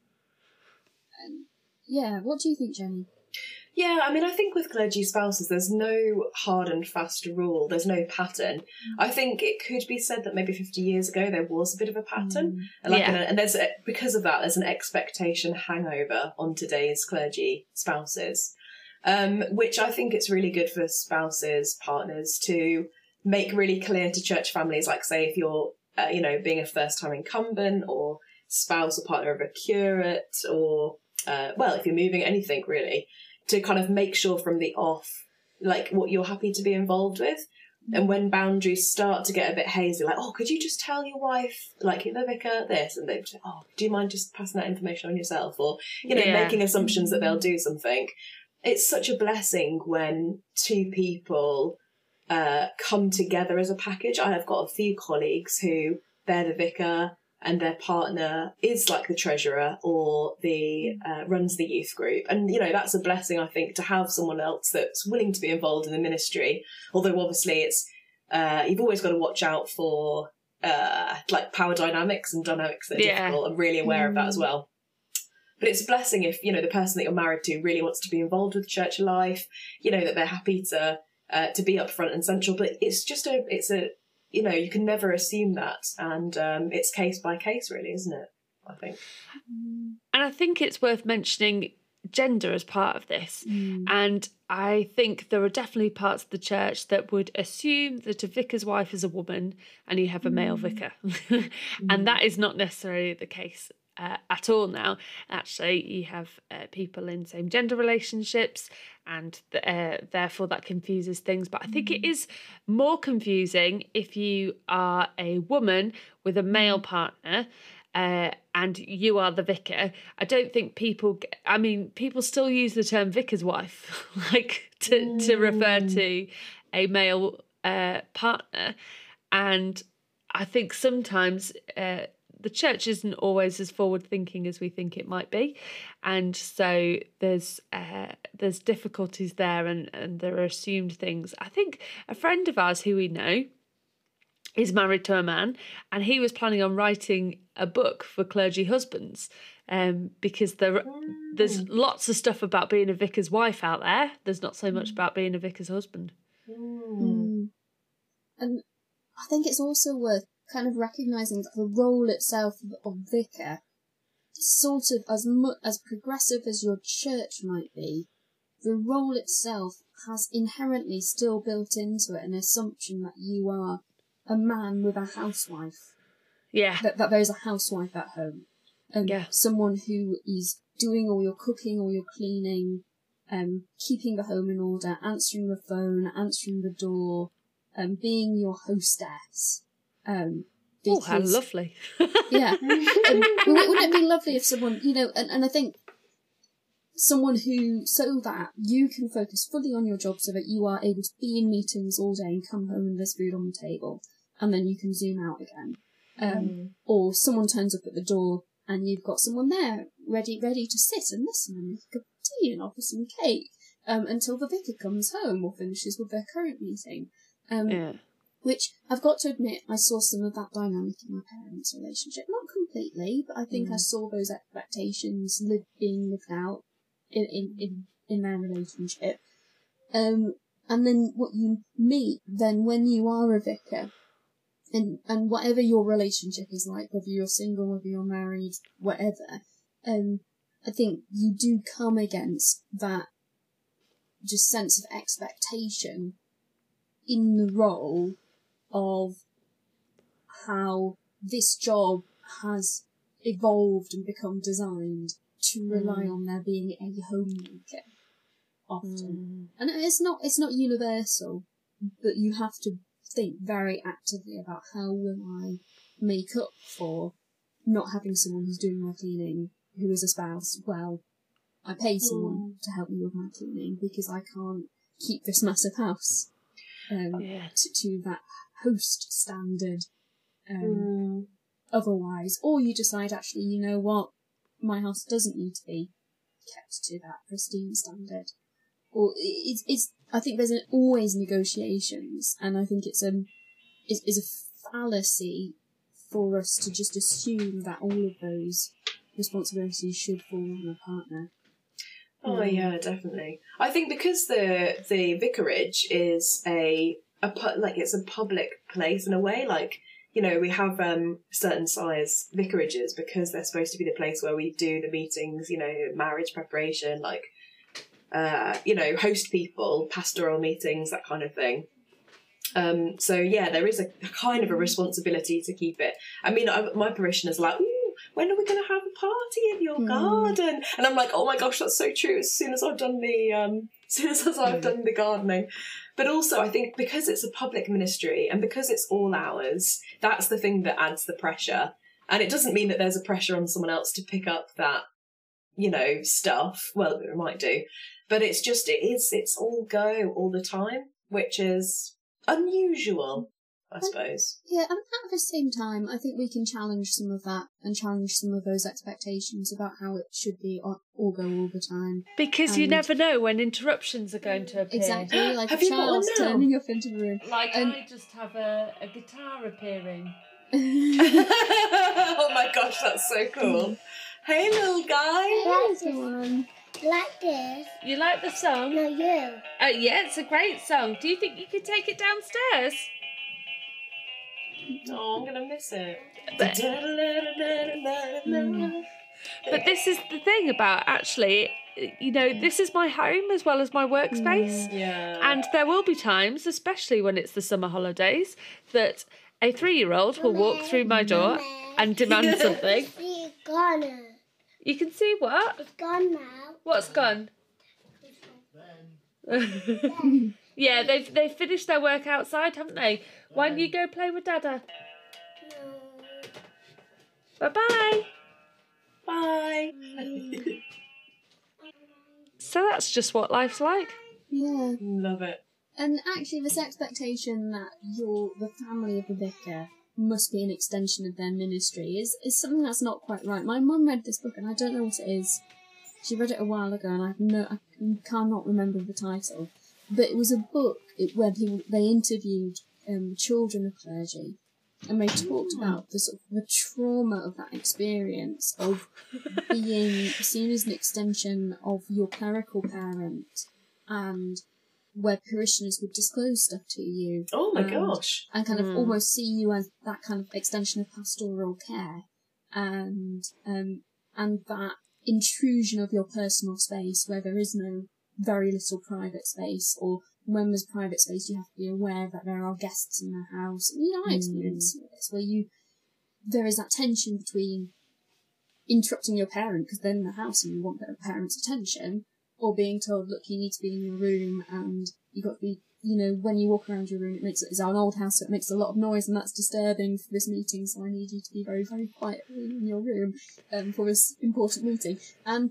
and yeah. What do you think, Jenny? Yeah, I mean, I think with clergy spouses, there's no hard and fast rule. There's no pattern. Mm. I think it could be said that maybe fifty years ago there was a bit of a pattern. Mm. And, like yeah. an, and there's a, because of that, there's an expectation hangover on today's clergy spouses, um, which I think it's really good for spouses, partners, to make really clear to church families, like, say, if you're, uh, you know, being a first-time incumbent or spouse or partner of a curate or, uh, well, if you're moving, anything really, to kind of make sure from the off, like, what you're happy to be involved with. Mm. And when boundaries start to get a bit hazy, like, oh, could you just tell your wife, like, the vicar, this? And they say, oh, do you mind just passing that information on yourself? Or, you know, yeah. making assumptions that they'll do something. It's such a blessing when two people uh, come together as a package. I have got a few colleagues who, they're the vicar, and their partner is like the treasurer or the uh, runs the youth group. And, you know, that's a blessing, I think, to have someone else that's willing to be involved in the ministry. Although obviously it's, uh, you've always got to watch out for uh, like power dynamics and dynamics that are Yeah. difficult. I'm really aware of that as Mm. well. But it's a blessing if, you know, the person that you're married to really wants to be involved with church life, you know, that they're happy to uh, to be up front and central. But it's just a, it's a, you know, you can never assume that. And um, it's case by case, really, isn't it? I think. And I think it's worth mentioning gender as part of this. Mm. And I think there are definitely parts of the church that would assume that a vicar's wife is a woman and you have a male vicar. And that is not necessarily the case uh, at all now. Actually, you have uh, people in same gender relationships, and th- uh, therefore that confuses things. But I think it is more confusing if you are a woman with a male partner uh, and you are the vicar. I don't think people, g- I mean, people still use the term vicar's wife, like to, to refer to a male uh, partner. And I think sometimes uh, the church isn't always as forward thinking as we think it might be. And so there's uh, there's difficulties there, and, and there are assumed things. I think a friend of ours who we know is married to a man, and he was planning on writing a book for clergy husbands, um, because there there's lots of stuff about being a vicar's wife out there. There's not so much about being a vicar's husband. Mm. And I think it's also worth kind of recognising that the role itself of, of vicar is sort of as much as progressive as your church might be. The role itself has inherently still built into it an assumption that you are a man with a housewife, Yeah. that, that there's a housewife at home, and Yeah. someone who is doing all your cooking, all your cleaning, um, keeping the home in order, answering the phone, answering the door, um, being your hostess. Um, Oh, how because- lovely. Yeah. Um, wouldn't it be lovely if someone, you know, and, and I think someone who, so that you can focus fully on your job so that you are able to be in meetings all day and come home and there's food on the table, and then you can zoom out again. Um, Mm. Or someone turns up at the door and you've got someone there ready ready to sit and listen and make a cup of tea and offer some cake um, until the vicar comes home or finishes with their current meeting. Um, Yeah. Which, I've got to admit, I saw some of that dynamic in my parents' relationship. Not completely, but I think I Mm. saw those expectations live, being lived out in, in, in, in their relationship. Um, and then what you meet then when you are a vicar, and, and whatever your relationship is like, whether you're single, whether you're married, whatever, um, I think you do come against that just sense of expectation in the role of how this job has evolved and become designed to rely Mm. on there being a homemaker often. Mm. And it's not it's not universal, but you have to think very actively about how will I make up for not having someone who's doing my cleaning who is a spouse. Well, I pay someone to help me with my cleaning because I can't keep this massive house um, Yeah. to, to that host standard um, Mm. otherwise. Or you decide, actually, you know what, my house doesn't need to be kept to that pristine standard. Or it's, it's I think there's an, always negotiations, and I think it's a, it's, it's a fallacy for us to just assume that all of those responsibilities should fall on a partner. Oh Mm. yeah, definitely. I think because the the vicarage is a a pu- like it's a public place in a way. Like, you know, we have um certain size vicarages because they're supposed to be the place where we do the meetings. You know, marriage preparation, like uh you know, host people, pastoral meetings, that kind of thing. Um, so yeah, there is a, a kind of a responsibility to keep it. I mean, I, my parishioners are like, ooh, when are we going to have a party in your Mm. garden? And I'm like, oh my gosh, that's so true. As soon as I've done the, um, as soon as I've done the gardening. But also, I think because it's a public ministry and because it's all hours, that's the thing that adds the pressure. And it doesn't mean that there's a pressure on someone else to pick up that, you know, stuff. Well, it might do, but it's just it is it's all go all the time, which is unusual, I suppose. Yeah, and at the same time, I think we can challenge some of that and challenge some of those expectations about how it should be or, or go all the time. Because you And- never know when interruptions are going to appear. Exactly, like Have a you got one child's now? turning up into the room. Like And- I just have a, a guitar appearing. Oh my gosh, that's so cool. Hey, little guy. There's the one. Like this. You like the song? No, you. Uh, yeah, it's a great song. Do you think you could take it downstairs? Oh, I'm gonna miss it. But, but this is the thing about actually, you know, this is my home as well as my workspace. Yeah. And there will be times, especially when it's the summer holidays, that a three-year-old will walk through my door and demand something. It's gone. You can see what? It's gone now. What's gone? Yeah, they've they've finished their work outside, haven't they? Why don't you go play with Dada? Bye bye. Bye. So that's just what life's like. Yeah. Love it. And actually, this expectation that you're the family of the vicar must be an extension of their ministry is, is something that's not quite right. My mum read this book, and I don't know what it is. She read it a while ago, and I've no, I cannot remember the title. But it was a book it, where people, they interviewed um, children of clergy, and they talked about the sort of the trauma of that experience of being seen as an extension of your clerical parent, and where parishioners would disclose stuff to you. Oh my and, gosh. And kind of Mm. almost see you as that kind of extension of pastoral care, and um, and that intrusion of your personal space where there is no very little private space, or when there's private space you have to be aware that there are guests in the house. You know, I experienced this where you there is that tension between interrupting your parent because they're in the house and you want their parent's attention, or being told, look, you need to be in your room and you've got to be, you know, when you walk around your room, it makes it's an old house, so it makes a lot of noise and that's disturbing for this meeting, so I need you to be very, very quiet in your room um, for this important meeting. And,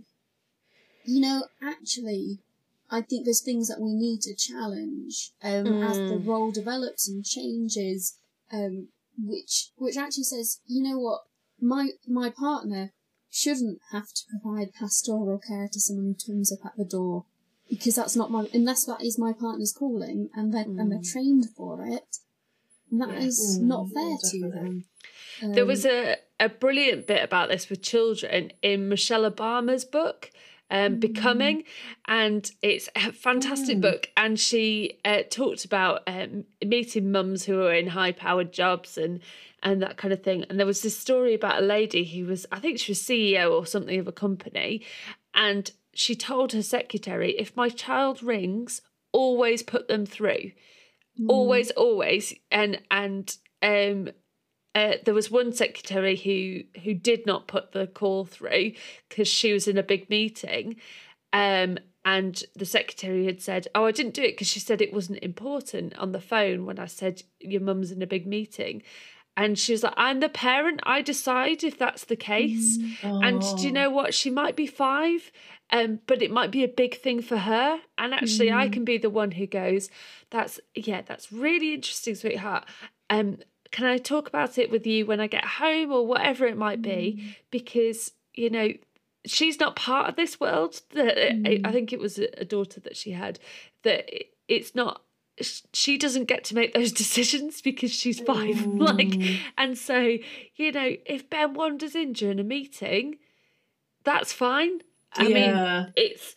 you know, actually, I think there's things that we need to challenge um, Mm. as the role develops and changes, um, which which actually says, you know what, my my partner shouldn't have to provide pastoral care to someone who turns up at the door, because that's not my, unless that is my partner's calling and they're, and they're trained for it, and that Yeah. is Mm, not fair yeah, to definitely. them. There Um, was a, a brilliant bit about this with children in Michelle Obama's book, um, Becoming, and it's a fantastic Mm. book. And she uh, talked about um, meeting mums who are in high-powered jobs and and that kind of thing. And there was this story about a lady who was, I think she was C E O or something of a company, and she told her secretary, if my child rings, always put them through. Always, always. And and um uh, there was one secretary who who did not put the call through because she was in a big meeting, um, and the secretary had said, "Oh, I didn't do it because she said it wasn't important on the phone when I said your mum's in a big meeting." And she was like, "I'm the parent. I decide if that's the case." And do you know what? She might be five, um, but it might be a big thing for her. And actually, I can be the one who goes, "That's yeah, that's really interesting, sweetheart. Um, can I talk about it with you when I get home or whatever it might be?" Because you know, she's not part of this world. That I think it was a daughter that she had. That it's not. She doesn't get to make those decisions because she's five. Like, and so, you know, if Ben wanders in during a meeting, that's fine. I Yeah. mean, it's,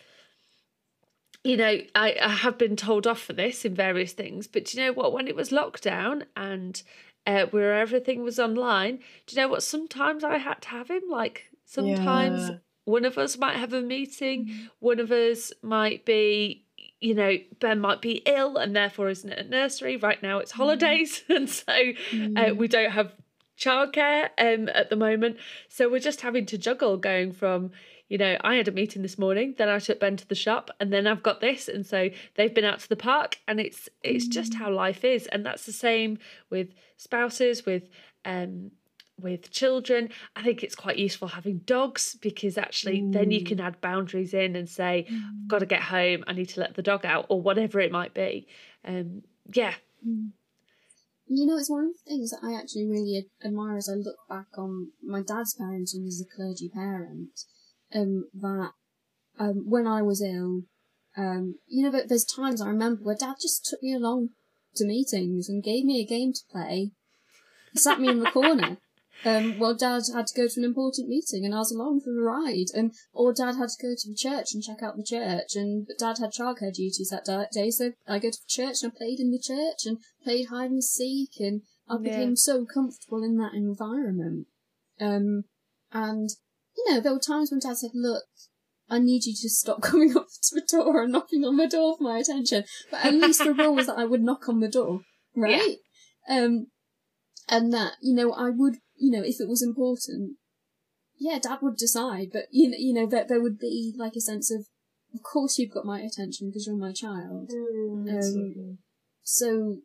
you know, I, I have been told off for this in various things, but do you know what? When it was lockdown and uh, where everything was online, do you know what? Sometimes I had to have him. Like, sometimes Yeah. one of us might have a meeting, one of us might be, you know, Ben might be ill and therefore isn't at nursery. Right now it's holidays and so uh, we don't have childcare um, at the moment. So we're just having to juggle going from, you know, I had a meeting this morning, then I took Ben to the shop and then I've got this. And so they've been out to the park and it's it's just how life is. And that's the same with spouses, with um with children. I think it's quite useful having dogs because actually mm. then you can add boundaries in and say, mm. I've got to get home, I need to let the dog out or whatever it might be. Um, yeah. You know, it's one of the things that I actually really ad- admire as I look back on my dad's parenting as a clergy parent, um, that um, when I was ill, um, you know, but there's times I remember where Dad just took me along to meetings and gave me a game to play, sat me in the corner. Um, well, Dad had to go to an important meeting and I was along for the ride. And, or Dad had to go to the church and check out the church. And Dad had childcare duties that day, so I go to the church and I played in the church and played hide and seek. And I Yeah. became so comfortable in that environment. Um, and, you know, there were times when Dad said, look, I need you to stop coming up to the door and knocking on the door for my attention. But at least the rule was that I would knock on the door, right? Yeah. Um, and that, you know, I would, you know, if it was important, yeah, Dad would decide, but, you know, you know that there would be, like, a sense of, of course you've got my attention because you're my child. Mm, um, so,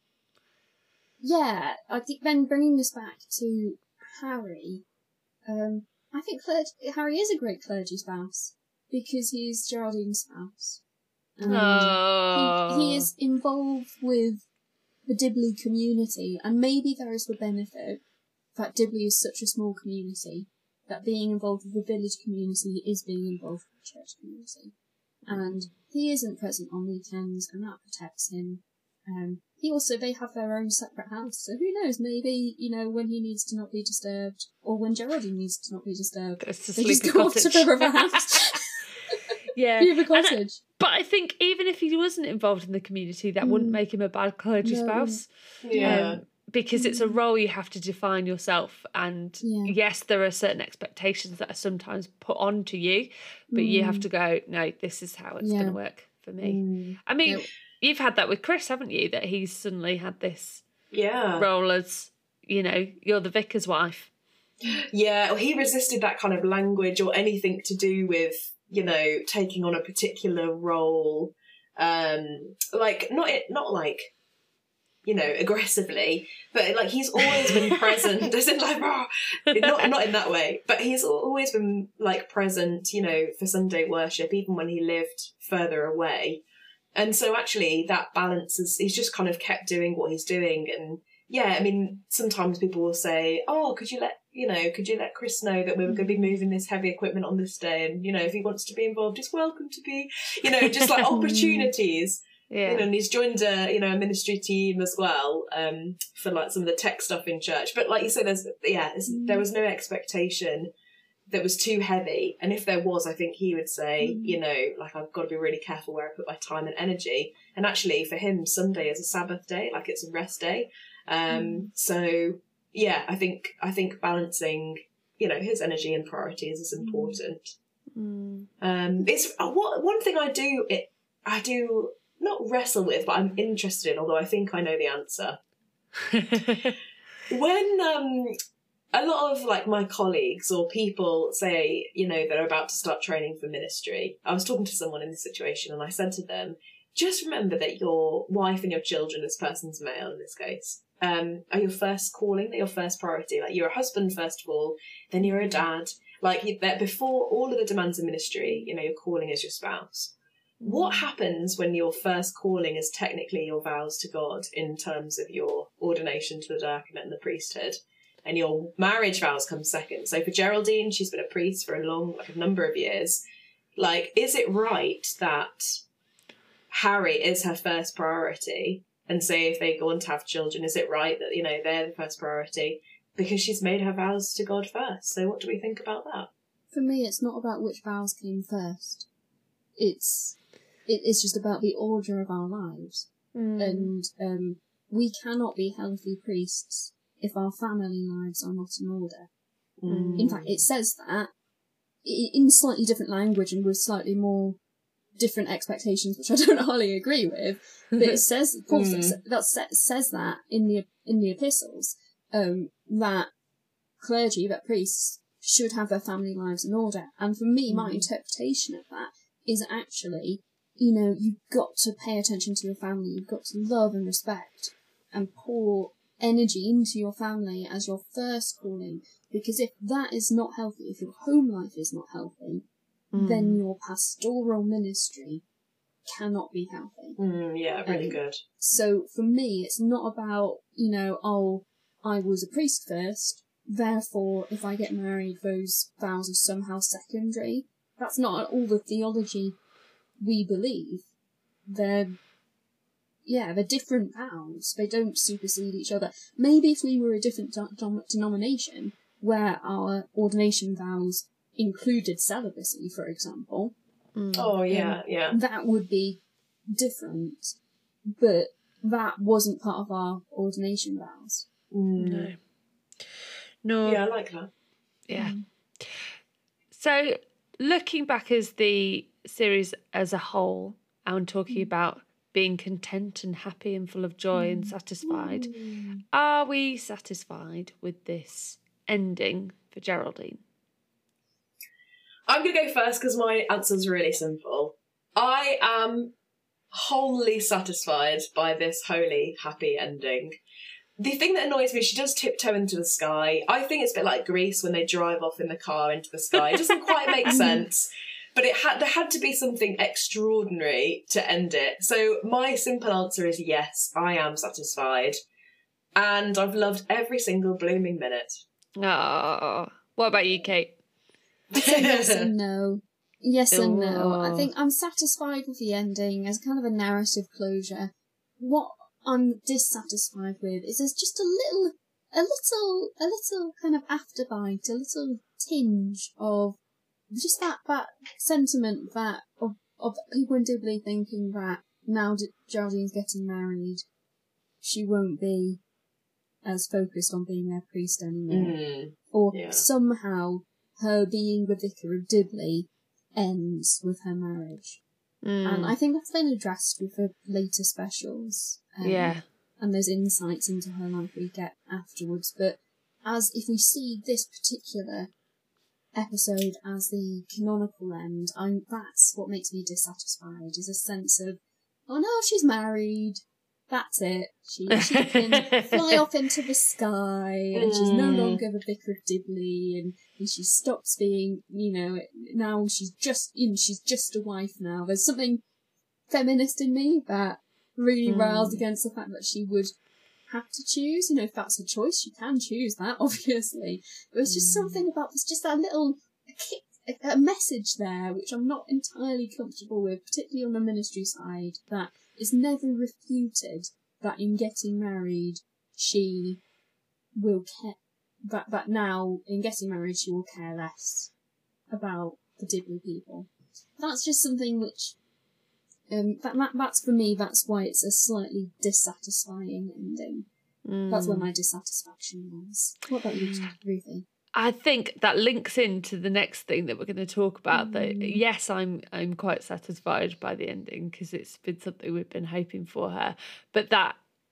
yeah, I think then bringing this back to Harry, um, I think clergy, Harry is a great clergy spouse because he's Geraldine's spouse. And Oh. he, he is involved with the Dibley community, and maybe there is the benefit that Dibley is such a small community that being involved with the village community is being involved with the church community. And he isn't present on weekends, and that protects him. Um, he also, they have their own separate house, so who knows, maybe, you know, when he needs to not be disturbed, or when Geraldine needs to not be disturbed, Goes to they just sleepy go off to cottage. their other house. Yeah. Be the And I- cottage. But I think even if he wasn't involved in the community, that wouldn't Mm. make him a bad clergy No. spouse. Yeah. Um, because it's a role you have to define yourself. And Yeah. yes, there are certain expectations that are sometimes put onto you, but you have Mm. to go, no, this is how it's Yeah. going to work for me. Mm. I mean, Yeah. you've had that with Chris, haven't you? That he's suddenly had this Yeah. role as, you know, you're the vicar's wife. Yeah, well, he resisted that kind of language or anything to do with, you know, taking on a particular role. Um, like, not it, not like, you know, aggressively, but like he's always been present, as in like, "Rah!" not not in that way, but he's always been like present, you know, for Sunday worship, even when he lived further away. And so actually that balance is, he's just kind of kept doing what he's doing. And yeah, I mean, sometimes people will say, oh, could you let, you know, could you let Chris know that we were going to be moving this heavy equipment on this day? And, you know, if he wants to be involved, he's welcome to be, you know, just like opportunities. Yeah. You know, and he's joined a, you know, a ministry team as well, um, for like some of the tech stuff in church. But like you say, there's, yeah, there's, there was no expectation that was too heavy. And if there was, I think he would say, Mm. you know, like, I've got to be really careful where I put my time and energy. And actually for him, Sunday is a Sabbath day, like it's a rest day. Um, Mm. so yeah, I think, I think balancing, you know, his energy and priorities is important. Mm. Um, it's uh, what, one thing I do, it, I do not wrestle with, but I'm interested in, although I think I know the answer. When, um, a lot of like my colleagues or people say, you know, they're about to start training for ministry. I was talking to someone in this situation and I said to them, just remember that your wife and your children, this person's male in this case, um, are your first calling, they're your first priority. Like you're a husband first of all, then you're a dad. Like you, that before all of the demands of ministry, you know, your calling is your spouse. What happens when your first calling is technically your vows to God in terms of your ordination to the diaconate and the priesthood? And your marriage vows come second. So for Geraldine, she's been a priest for a long, like a number of years. Like, is it right that Harry is her first priority? And say if they go on to have children, is it right that, you know, they're the first priority? Because she's made her vows to God first. So what do we think about that? For me, it's not about which vows came first. It's it, it's just about the order of our lives. Mm. And um, we cannot be healthy priests if our family lives are not in order. Mm. In fact, it says that i- in slightly different language and with slightly more different expectations, which I don't wholly agree with. But it says Paul Mm. says, that sa- says that in the in the epistles um, that clergy, that priests should have their family lives in order. And for me, my Mm. interpretation of that is actually, you know, you've got to pay attention to your family. You've got to love and respect and pour energy into your family as your first calling. Because if that is not healthy, if your home life is not healthy, Mm. then your pastoral ministry cannot be healthy. Mm, yeah, really Um, good. So for me, it's not about, you know, oh, I was a priest first, therefore, if I get married, those vows are somehow secondary. That's not at all the theology we believe. They're, yeah, they're different vows. They don't supersede each other. Maybe if we were a different de- de- denomination, where our ordination vows included celibacy, for example. Mm. Oh, yeah, um, yeah. That would be different. But that wasn't part of our ordination vows. Mm. No. No. Yeah, I like that. Yeah. So, looking back as the series as a whole, and talking about being content and happy and full of joy and satisfied, Mm. are we satisfied with this ending for Geraldine? I'm going to go first because my answer's really simple. I am wholly satisfied by this wholly happy ending. The thing that annoys me, she does tiptoe into the sky. I think it's a bit like Grease when they drive off in the car into the sky. It doesn't quite make sense, but it had there had to be something extraordinary to end it. So my simple answer is yes, I am satisfied. And I've loved every single blooming minute. Oh, what about you, Kate? I'd say yes and no. Yes and no. I Oh. think I'm satisfied with the ending as kind of a narrative closure. What I'm dissatisfied with is there's just a little, a little, a little kind of afterbite, a little tinge of just that, that sentiment that of, of people in Dibley thinking that now that Geraldine's getting married, she won't be as focused on being their priest anymore. Mm. Or Yeah. somehow her being the vicar of Dibley ends with her marriage. Mm. And I think that's been addressed with the later specials. Um, yeah. And those insights into her life we get afterwards. But as if we see this particular episode as the canonical end, I'm, that's what makes me dissatisfied, is a sense of, oh no, she's married. That's it. She, she can fly off into the sky, and she's no Mm. longer the vicar of Dibley, and, and she stops being, you know, now she's just, you know, she's just a wife now. There's something feminist in me that really Mm. rails against the fact that she would have to choose. You know, if that's a choice, she can choose that, obviously. But it's just Mm. something about, there's just that little a kick, a, a message there, which I'm not entirely comfortable with, particularly on the ministry side, that is never refuted, that in getting married, she will care, that, that now, in getting married, she will care less about the Dibley people. That's just something which, um, that, that that's for me, that's why it's a slightly dissatisfying ending. Mm. That's where my dissatisfaction was. What about you, Ruthie? I think that links into the next thing that we're going to talk about. That Mm. yes, I'm I'm quite satisfied by the ending because it's been something we've been hoping for her. But that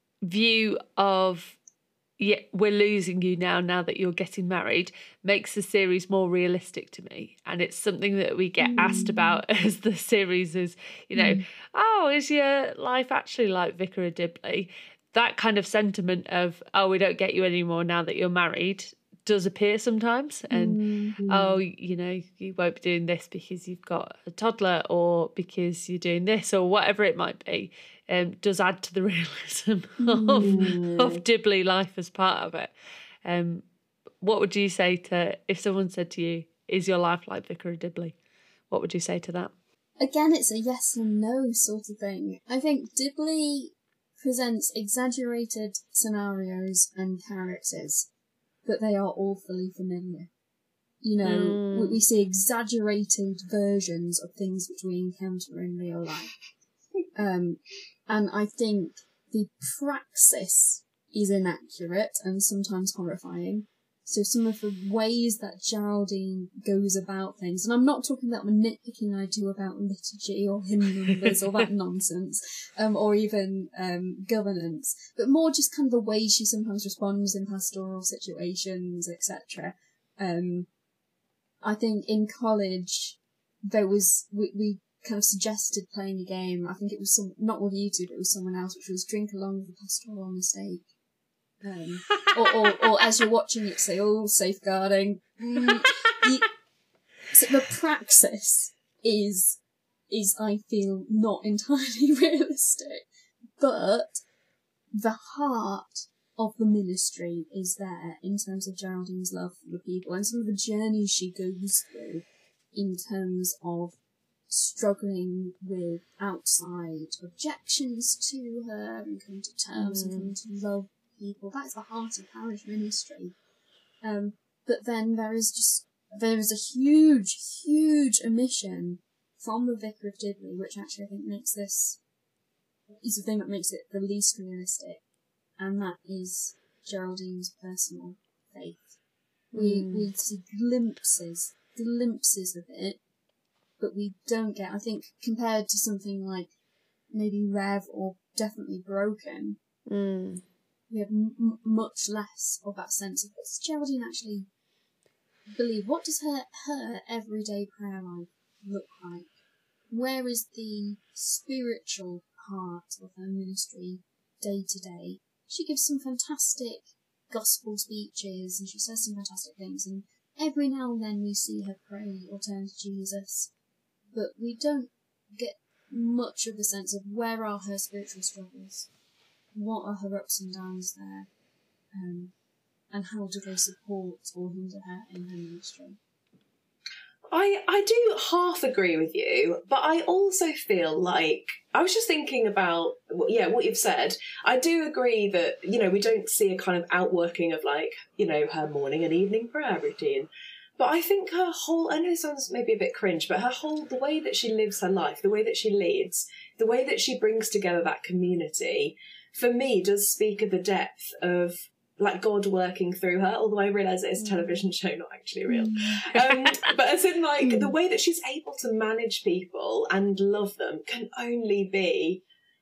view of yeah, we're losing you now. Now that you're getting married, makes the series more realistic to me, and it's something that we get asked Mm. about as the series is. You know, Mm. oh, is your life actually like Vicar of Dibley? That kind of sentiment of oh, we don't get you anymore now that you're married does appear sometimes, and Mm. oh, you know, you won't be doing this because you've got a toddler or because you're doing this or whatever it might be, um, does add to the realism of, Mm. of Dibley life as part of it. Um, what would you say to, if someone said to you, is your life like Vicar of Dibley? What would you say to that? Again, it's a yes and no sort of thing. I think Dibley presents exaggerated scenarios and characters, but they are awfully familiar. You know, Mm. we, we see exaggerated versions of things which we encounter in real life. Um, and I think the praxis is inaccurate and sometimes horrifying. So some of the ways that Geraldine goes about things, and I'm not talking about the nitpicking I do about liturgy or hymn numbers or that nonsense, um, or even um, governance, but more just kind of the way she sometimes responds in pastoral situations, et cetera. Um, I think in college there was we, we kind of suggested playing a game. I think it was some not with you two, but it was someone else, which was drink along with the pastoral mistake. Um, or, or, or as you're watching it, say, "Oh, safeguarding." Mm, you, so the praxis is is I feel not entirely realistic, but the heart of the ministry is there in terms of Geraldine's love for the people and some of the journeys she goes through in terms of struggling with outside objections to her and coming to terms mm. and coming to love people. That's the heart of parish ministry. Um, but then there is just, there is a huge, huge omission from the Vicar of Dibley, which actually I think makes this, is the thing that makes it the least realistic. And that is Geraldine's personal faith. We mm. we see glimpses, glimpses of it, but we don't get, I think, compared to something like maybe Rev or definitely Broken, mm. we have m- much less of that sense of what does Geraldine actually believe? What does her, her everyday prayer life look like? Where is the spiritual heart of her ministry day to day? She gives some fantastic gospel speeches and she says some fantastic things, and every now and then we see her pray or turn to Jesus, but we don't get much of a sense of where are her spiritual struggles, what are her ups and downs there, um, and how do they support or hinder her in her ministry. I, I do half agree with you, but I also feel like, I was just thinking about, yeah, what you've said. I do agree that, you know, we don't see a kind of outworking of like, you know, her morning and evening prayer routine. But I think her whole, I know this sounds maybe a bit cringe, but her whole, the way that she lives her life, the way that she leads, the way that she brings together that community, for me does speak of the depth of like God working through her, although I realise it is a television show, not actually real. Um, but as in like the way that she's able to manage people and love them can only be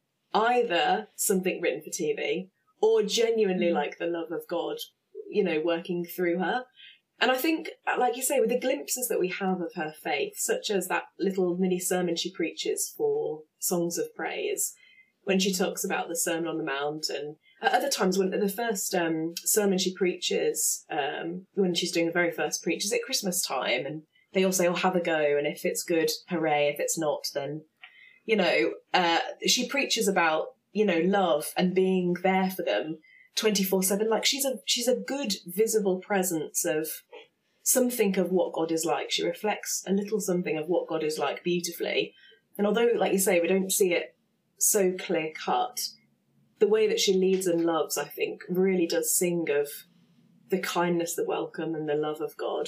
either something written for T V or genuinely like the love of God, you know, working through her. And I think, like you say, with the glimpses that we have of her faith, such as that little mini sermon she preaches for Songs of Praise, when she talks about the Sermon on the Mount, and at other times, when the first um, sermon she preaches, um, when she's doing the very first preach, is at Christmas time, and they all say, oh, have a go, and if it's good, hooray, if it's not, then, you know, uh, she preaches about, you know, love and being there for them twenty-four seven. Like, she's a she's a good, visible presence of something of what God is like. She reflects a little something of what God is like beautifully. And although, like you say, we don't see it so clear-cut, the way that she leads and loves, I think, really does sing of the kindness, the welcome, and the love of God.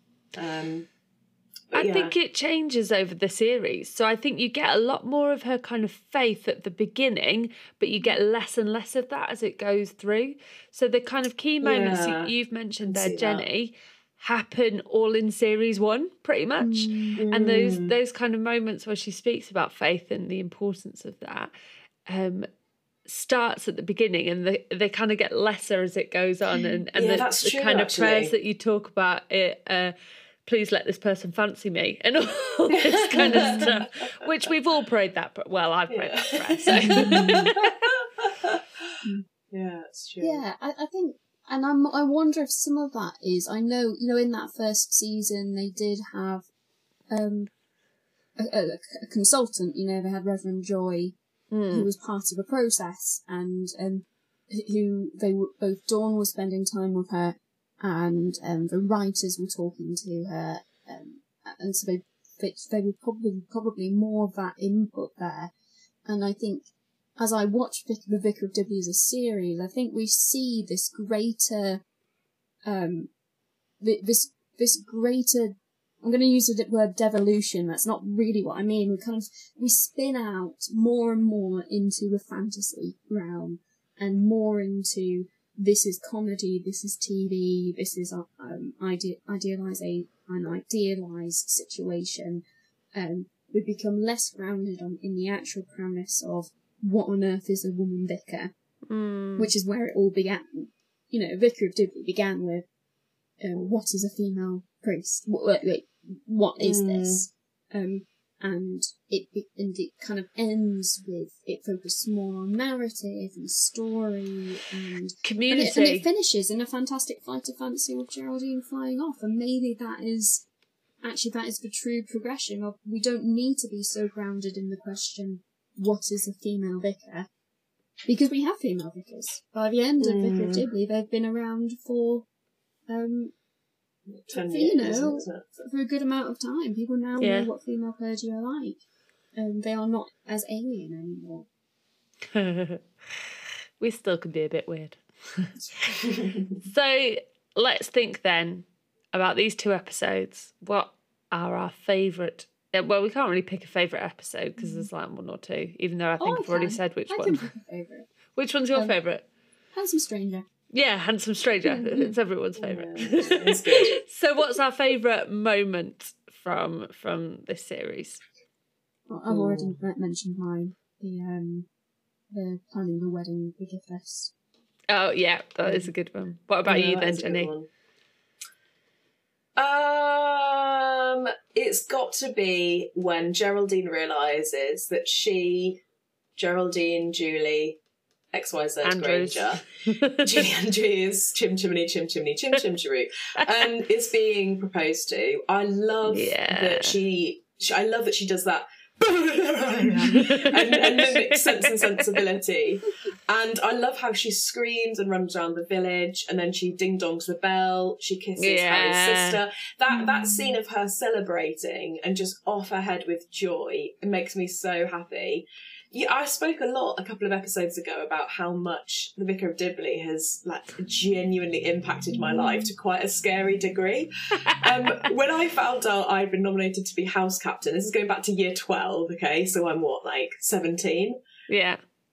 Um, I yeah. think it changes over the series. So I think you get a lot more of her kind of faith at the beginning, but you get less and less of that as it goes through. So the kind of key moments Yeah, you, you've mentioned I there, can see Jenny, happen all in series one, pretty much. Mm. And those those kind of moments where she speaks about faith and the importance of that um, starts at the beginning, and they, they kind of get lesser as it goes on. And, and Yeah, the, that's the true, kind of actually. prayers that you talk about, it, uh, please let this person fancy me, and all this kind of stuff, which we've all prayed that, but well, I've prayed Yeah. that prayer, so. Yeah, that's true. Yeah, I, I think, and I'm, I wonder if some of that is, I know, you know, in that first season they did have um, a, a, a consultant, you know, they had Reverend Joy, Mm. who was part of a process, and um, who they were, both Dawn was spending time with her, and um, the writers were talking to her, um, and so they, they, they were probably, probably more of that input there. And I think, as I watch Vic, The Vicar of Dibley as a series, I think we see this greater, um, this, this greater, I'm going to use the word devolution, that's not really what I mean, we kind of, we spin out more and more into a fantasy realm, and more into, this is comedy, this is T V, this is um, ide- idealise a, an idealised situation. Um, we become less grounded on, in the actual premise of what on earth is a woman vicar, Mm. which is where it all began. You know, Vicar of Dibley began with, um, what is a female priest? What, wait, wait, what is Mm. this? Um, and it and it kind of ends with, it focuses more on narrative and story, and Community. and it, and it finishes in a fantastic flight of fancy with Geraldine flying off. And maybe that is actually that is the true progression of, we don't need to be so grounded in the question, what is a female vicar? because we have female vicars. By the end of Mm. Vicar of Dibley, they've been around for, um, Ten for, years, you know, isn't it? for, for a good amount of time. People now Yeah. know what female clergy are like. Um, they are not as alien anymore. We still can be a bit weird. So let's think then about these two episodes. What are our favourite? uh, Well, we can't really pick a favourite episode because there's like one or two, even though I think Oh, I I've already can. said which I one. can pick a favourite. Which one's your Um, favourite? Handsome Stranger. Yeah, Handsome Stranger. It's everyone's favourite. Yeah, it's good. So what's our favourite moment from from this series? Well, I've already m- mentioned mine. The um, the planning the wedding, the gift list. Oh yeah, that is a good one. What about Yeah, you that then, is a good Jenny? one. Um, it's got to be when Geraldine realises that she, Geraldine, Julie, X Y Z Andrews. Granger, Julie Andrews, Chim Chimney, Chim Chimney, Chim Chim Chiroo, um, is being proposed to. I love Yeah. that she, she. I love that she does that. and, and mimics Sense and Sensibility. And I love how she screams and runs around the village, and then she ding dongs the bell. She kisses Yeah. Harry's sister. That that scene of her celebrating and just off her head with joy, it makes me so happy. Yeah, I spoke a lot a couple of episodes ago about how much The Vicar of Dibley has like genuinely impacted my life to quite a scary degree. Um, when I found out I'd been nominated to be house captain, this is going back to year twelve, okay, so I'm what, like seventeen? Yeah.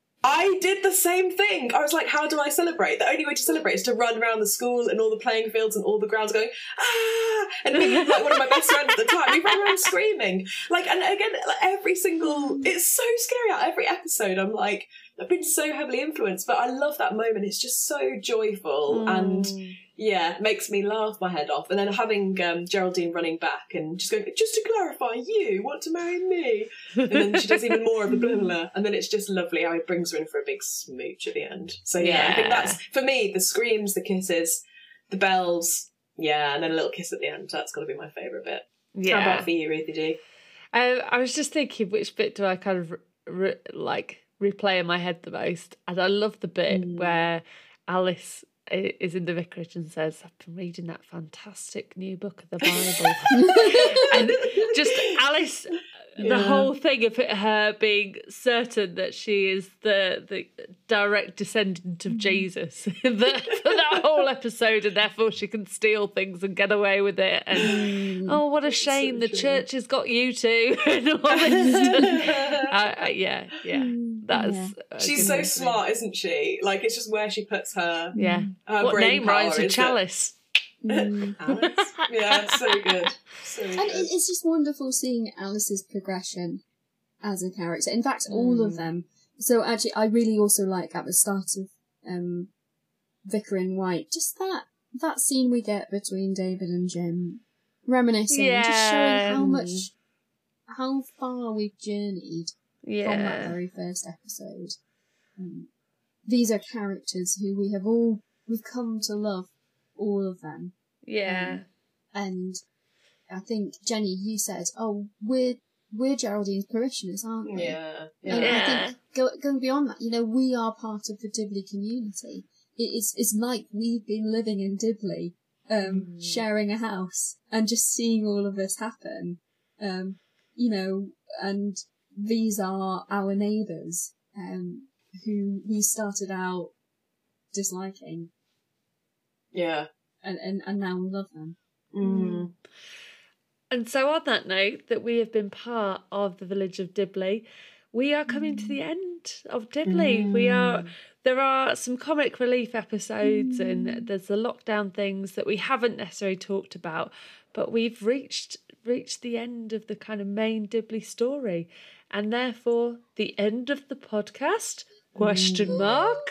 I did the same thing. I was like, how do I celebrate? The only way to celebrate is to run around the school and all the playing fields and all the grounds going, ah! And me, like one of my best friends at the time, we ran around screaming. Like, and again, like, every single, it's so scary. Out every episode, I'm like, I've been so heavily influenced, but I love that moment. It's just so joyful and Mm. yeah, makes me laugh my head off. And then having um, Geraldine running back and just going, just to clarify, you want to marry me? And then she does even more of the blah, blah, blah. And then it's just lovely how he brings her in for a big smooch at the end. So yeah, I think Yeah. that's, for me, the screams, the kisses, the bells, yeah, and then a little kiss at the end. That's got to be my favourite bit. Yeah. How about for you, Ruthie D? Um, I was just thinking, which bit do I kind of re- re- like replay in my head the most? And I love the bit Mm. where Alice i- is in the vicarage and says, "I've been reading that fantastic new book of the Bible," and just Alice. The Yeah. whole thing of it- her being certain that she is the the direct descendant of Jesus, that for that whole episode, and therefore she can steal things and get away with it. And oh, what a shame the true. church has got you too, and all this stuff. I, I, yeah, yeah, that's. Yeah. a She's good so one for me. smart, isn't she? Like, it's just where she puts her, Yeah. her What brain name power, rhymes with isn't it? chalice? Mm. Alice. Yeah, it's so good. So And good. it- it's just wonderful seeing Alice's progression as a character. In fact, all of Mm. them. So actually, I really also like at the start of um, Vicar in White, just that that scene we get between David and Jim, reminiscing, and just showing how Yeah. much, how far we've journeyed from that Yeah, very first episode. Um, these are characters who we have all we've come to love, all of them. yeah, And I think, Jenny, you said, oh, we're, we're Geraldine's parishioners, aren't we? Yeah. And Yeah. I Yeah. think go, going beyond that, you know, we are part of the Dibley community. It, it's, it's like we've been living in Dibley, um, Mm. sharing a house and just seeing all of this happen. Um, you know, and these are our neighbours, um, who we started out disliking Yeah. and, and, and now we love them. Mm. And so, on that note, that we have been part of the village of Dibley, we are coming to the end of Dibley. We are. There are some comic relief episodes, and there's the lockdown things that we haven't necessarily talked about, but we've reached reached the end of the kind of main Dibley story, and therefore the end of the podcast. Question mark.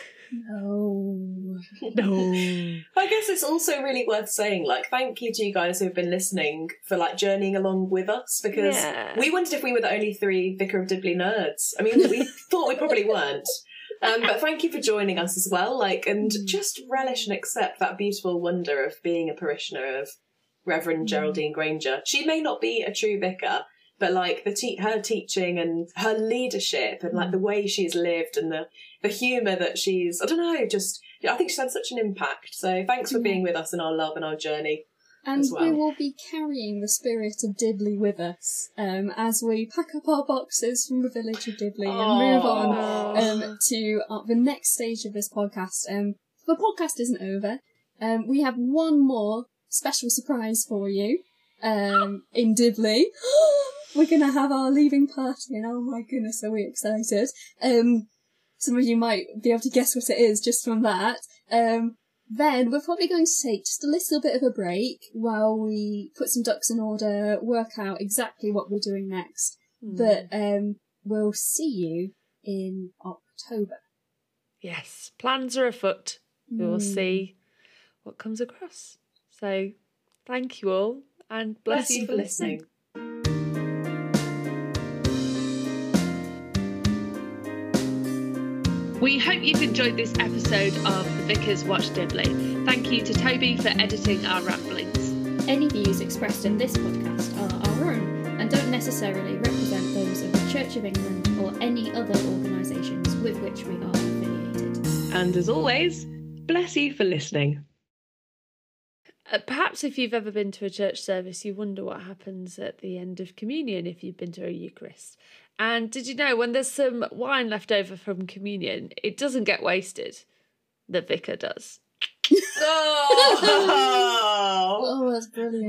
No. No. I guess it's also really worth saying, like, thank you to you guys who've been listening for, like, journeying along with us, because Yeah. we wondered if we were the only three Vicar of Dibley nerds. I mean, we thought we probably weren't. Um, but thank you for joining us as well, like, and just relish and accept that beautiful wonder of being a parishioner of Reverend Geraldine Granger. She may not be a true vicar, but like the te- her teaching and her leadership and like the way she's lived and the the humour that she's, I don't know, just I think she's had such an impact. So thanks for being with us in our love and our journey. And as well. we will be carrying the spirit of Dibley with us um, as we pack up our boxes from the village of Dibley and move on um, to uh, the next stage of this podcast. Um, the podcast isn't over. Um, we have one more special surprise for you um, in Dibley. We're going to have our leaving party, and oh my goodness, are we excited. Um, some of you might be able to guess what it is just from that. Um, Then we're probably going to take just a little bit of a break while we put some ducks in order, work out exactly what we're doing next. Mm. But um, we'll see you in October. Yes, plans are afoot. Mm. We will see what comes across. So thank you all, and bless, bless you for listening. listening. We hope you've enjoyed this episode of The Vicar's Watch Dibley. Thank you to Toby for editing our ramblings. Any views expressed in this podcast are our own and don't necessarily represent those of the Church of England or any other organisations with which we are affiliated. And as always, bless you for listening. Uh, perhaps if you've ever been to a church service, you wonder what happens at the end of communion if you've been to a Eucharist. And did you know, when there's some wine left over from communion, it doesn't get wasted. The vicar does. Oh, oh, that's brilliant.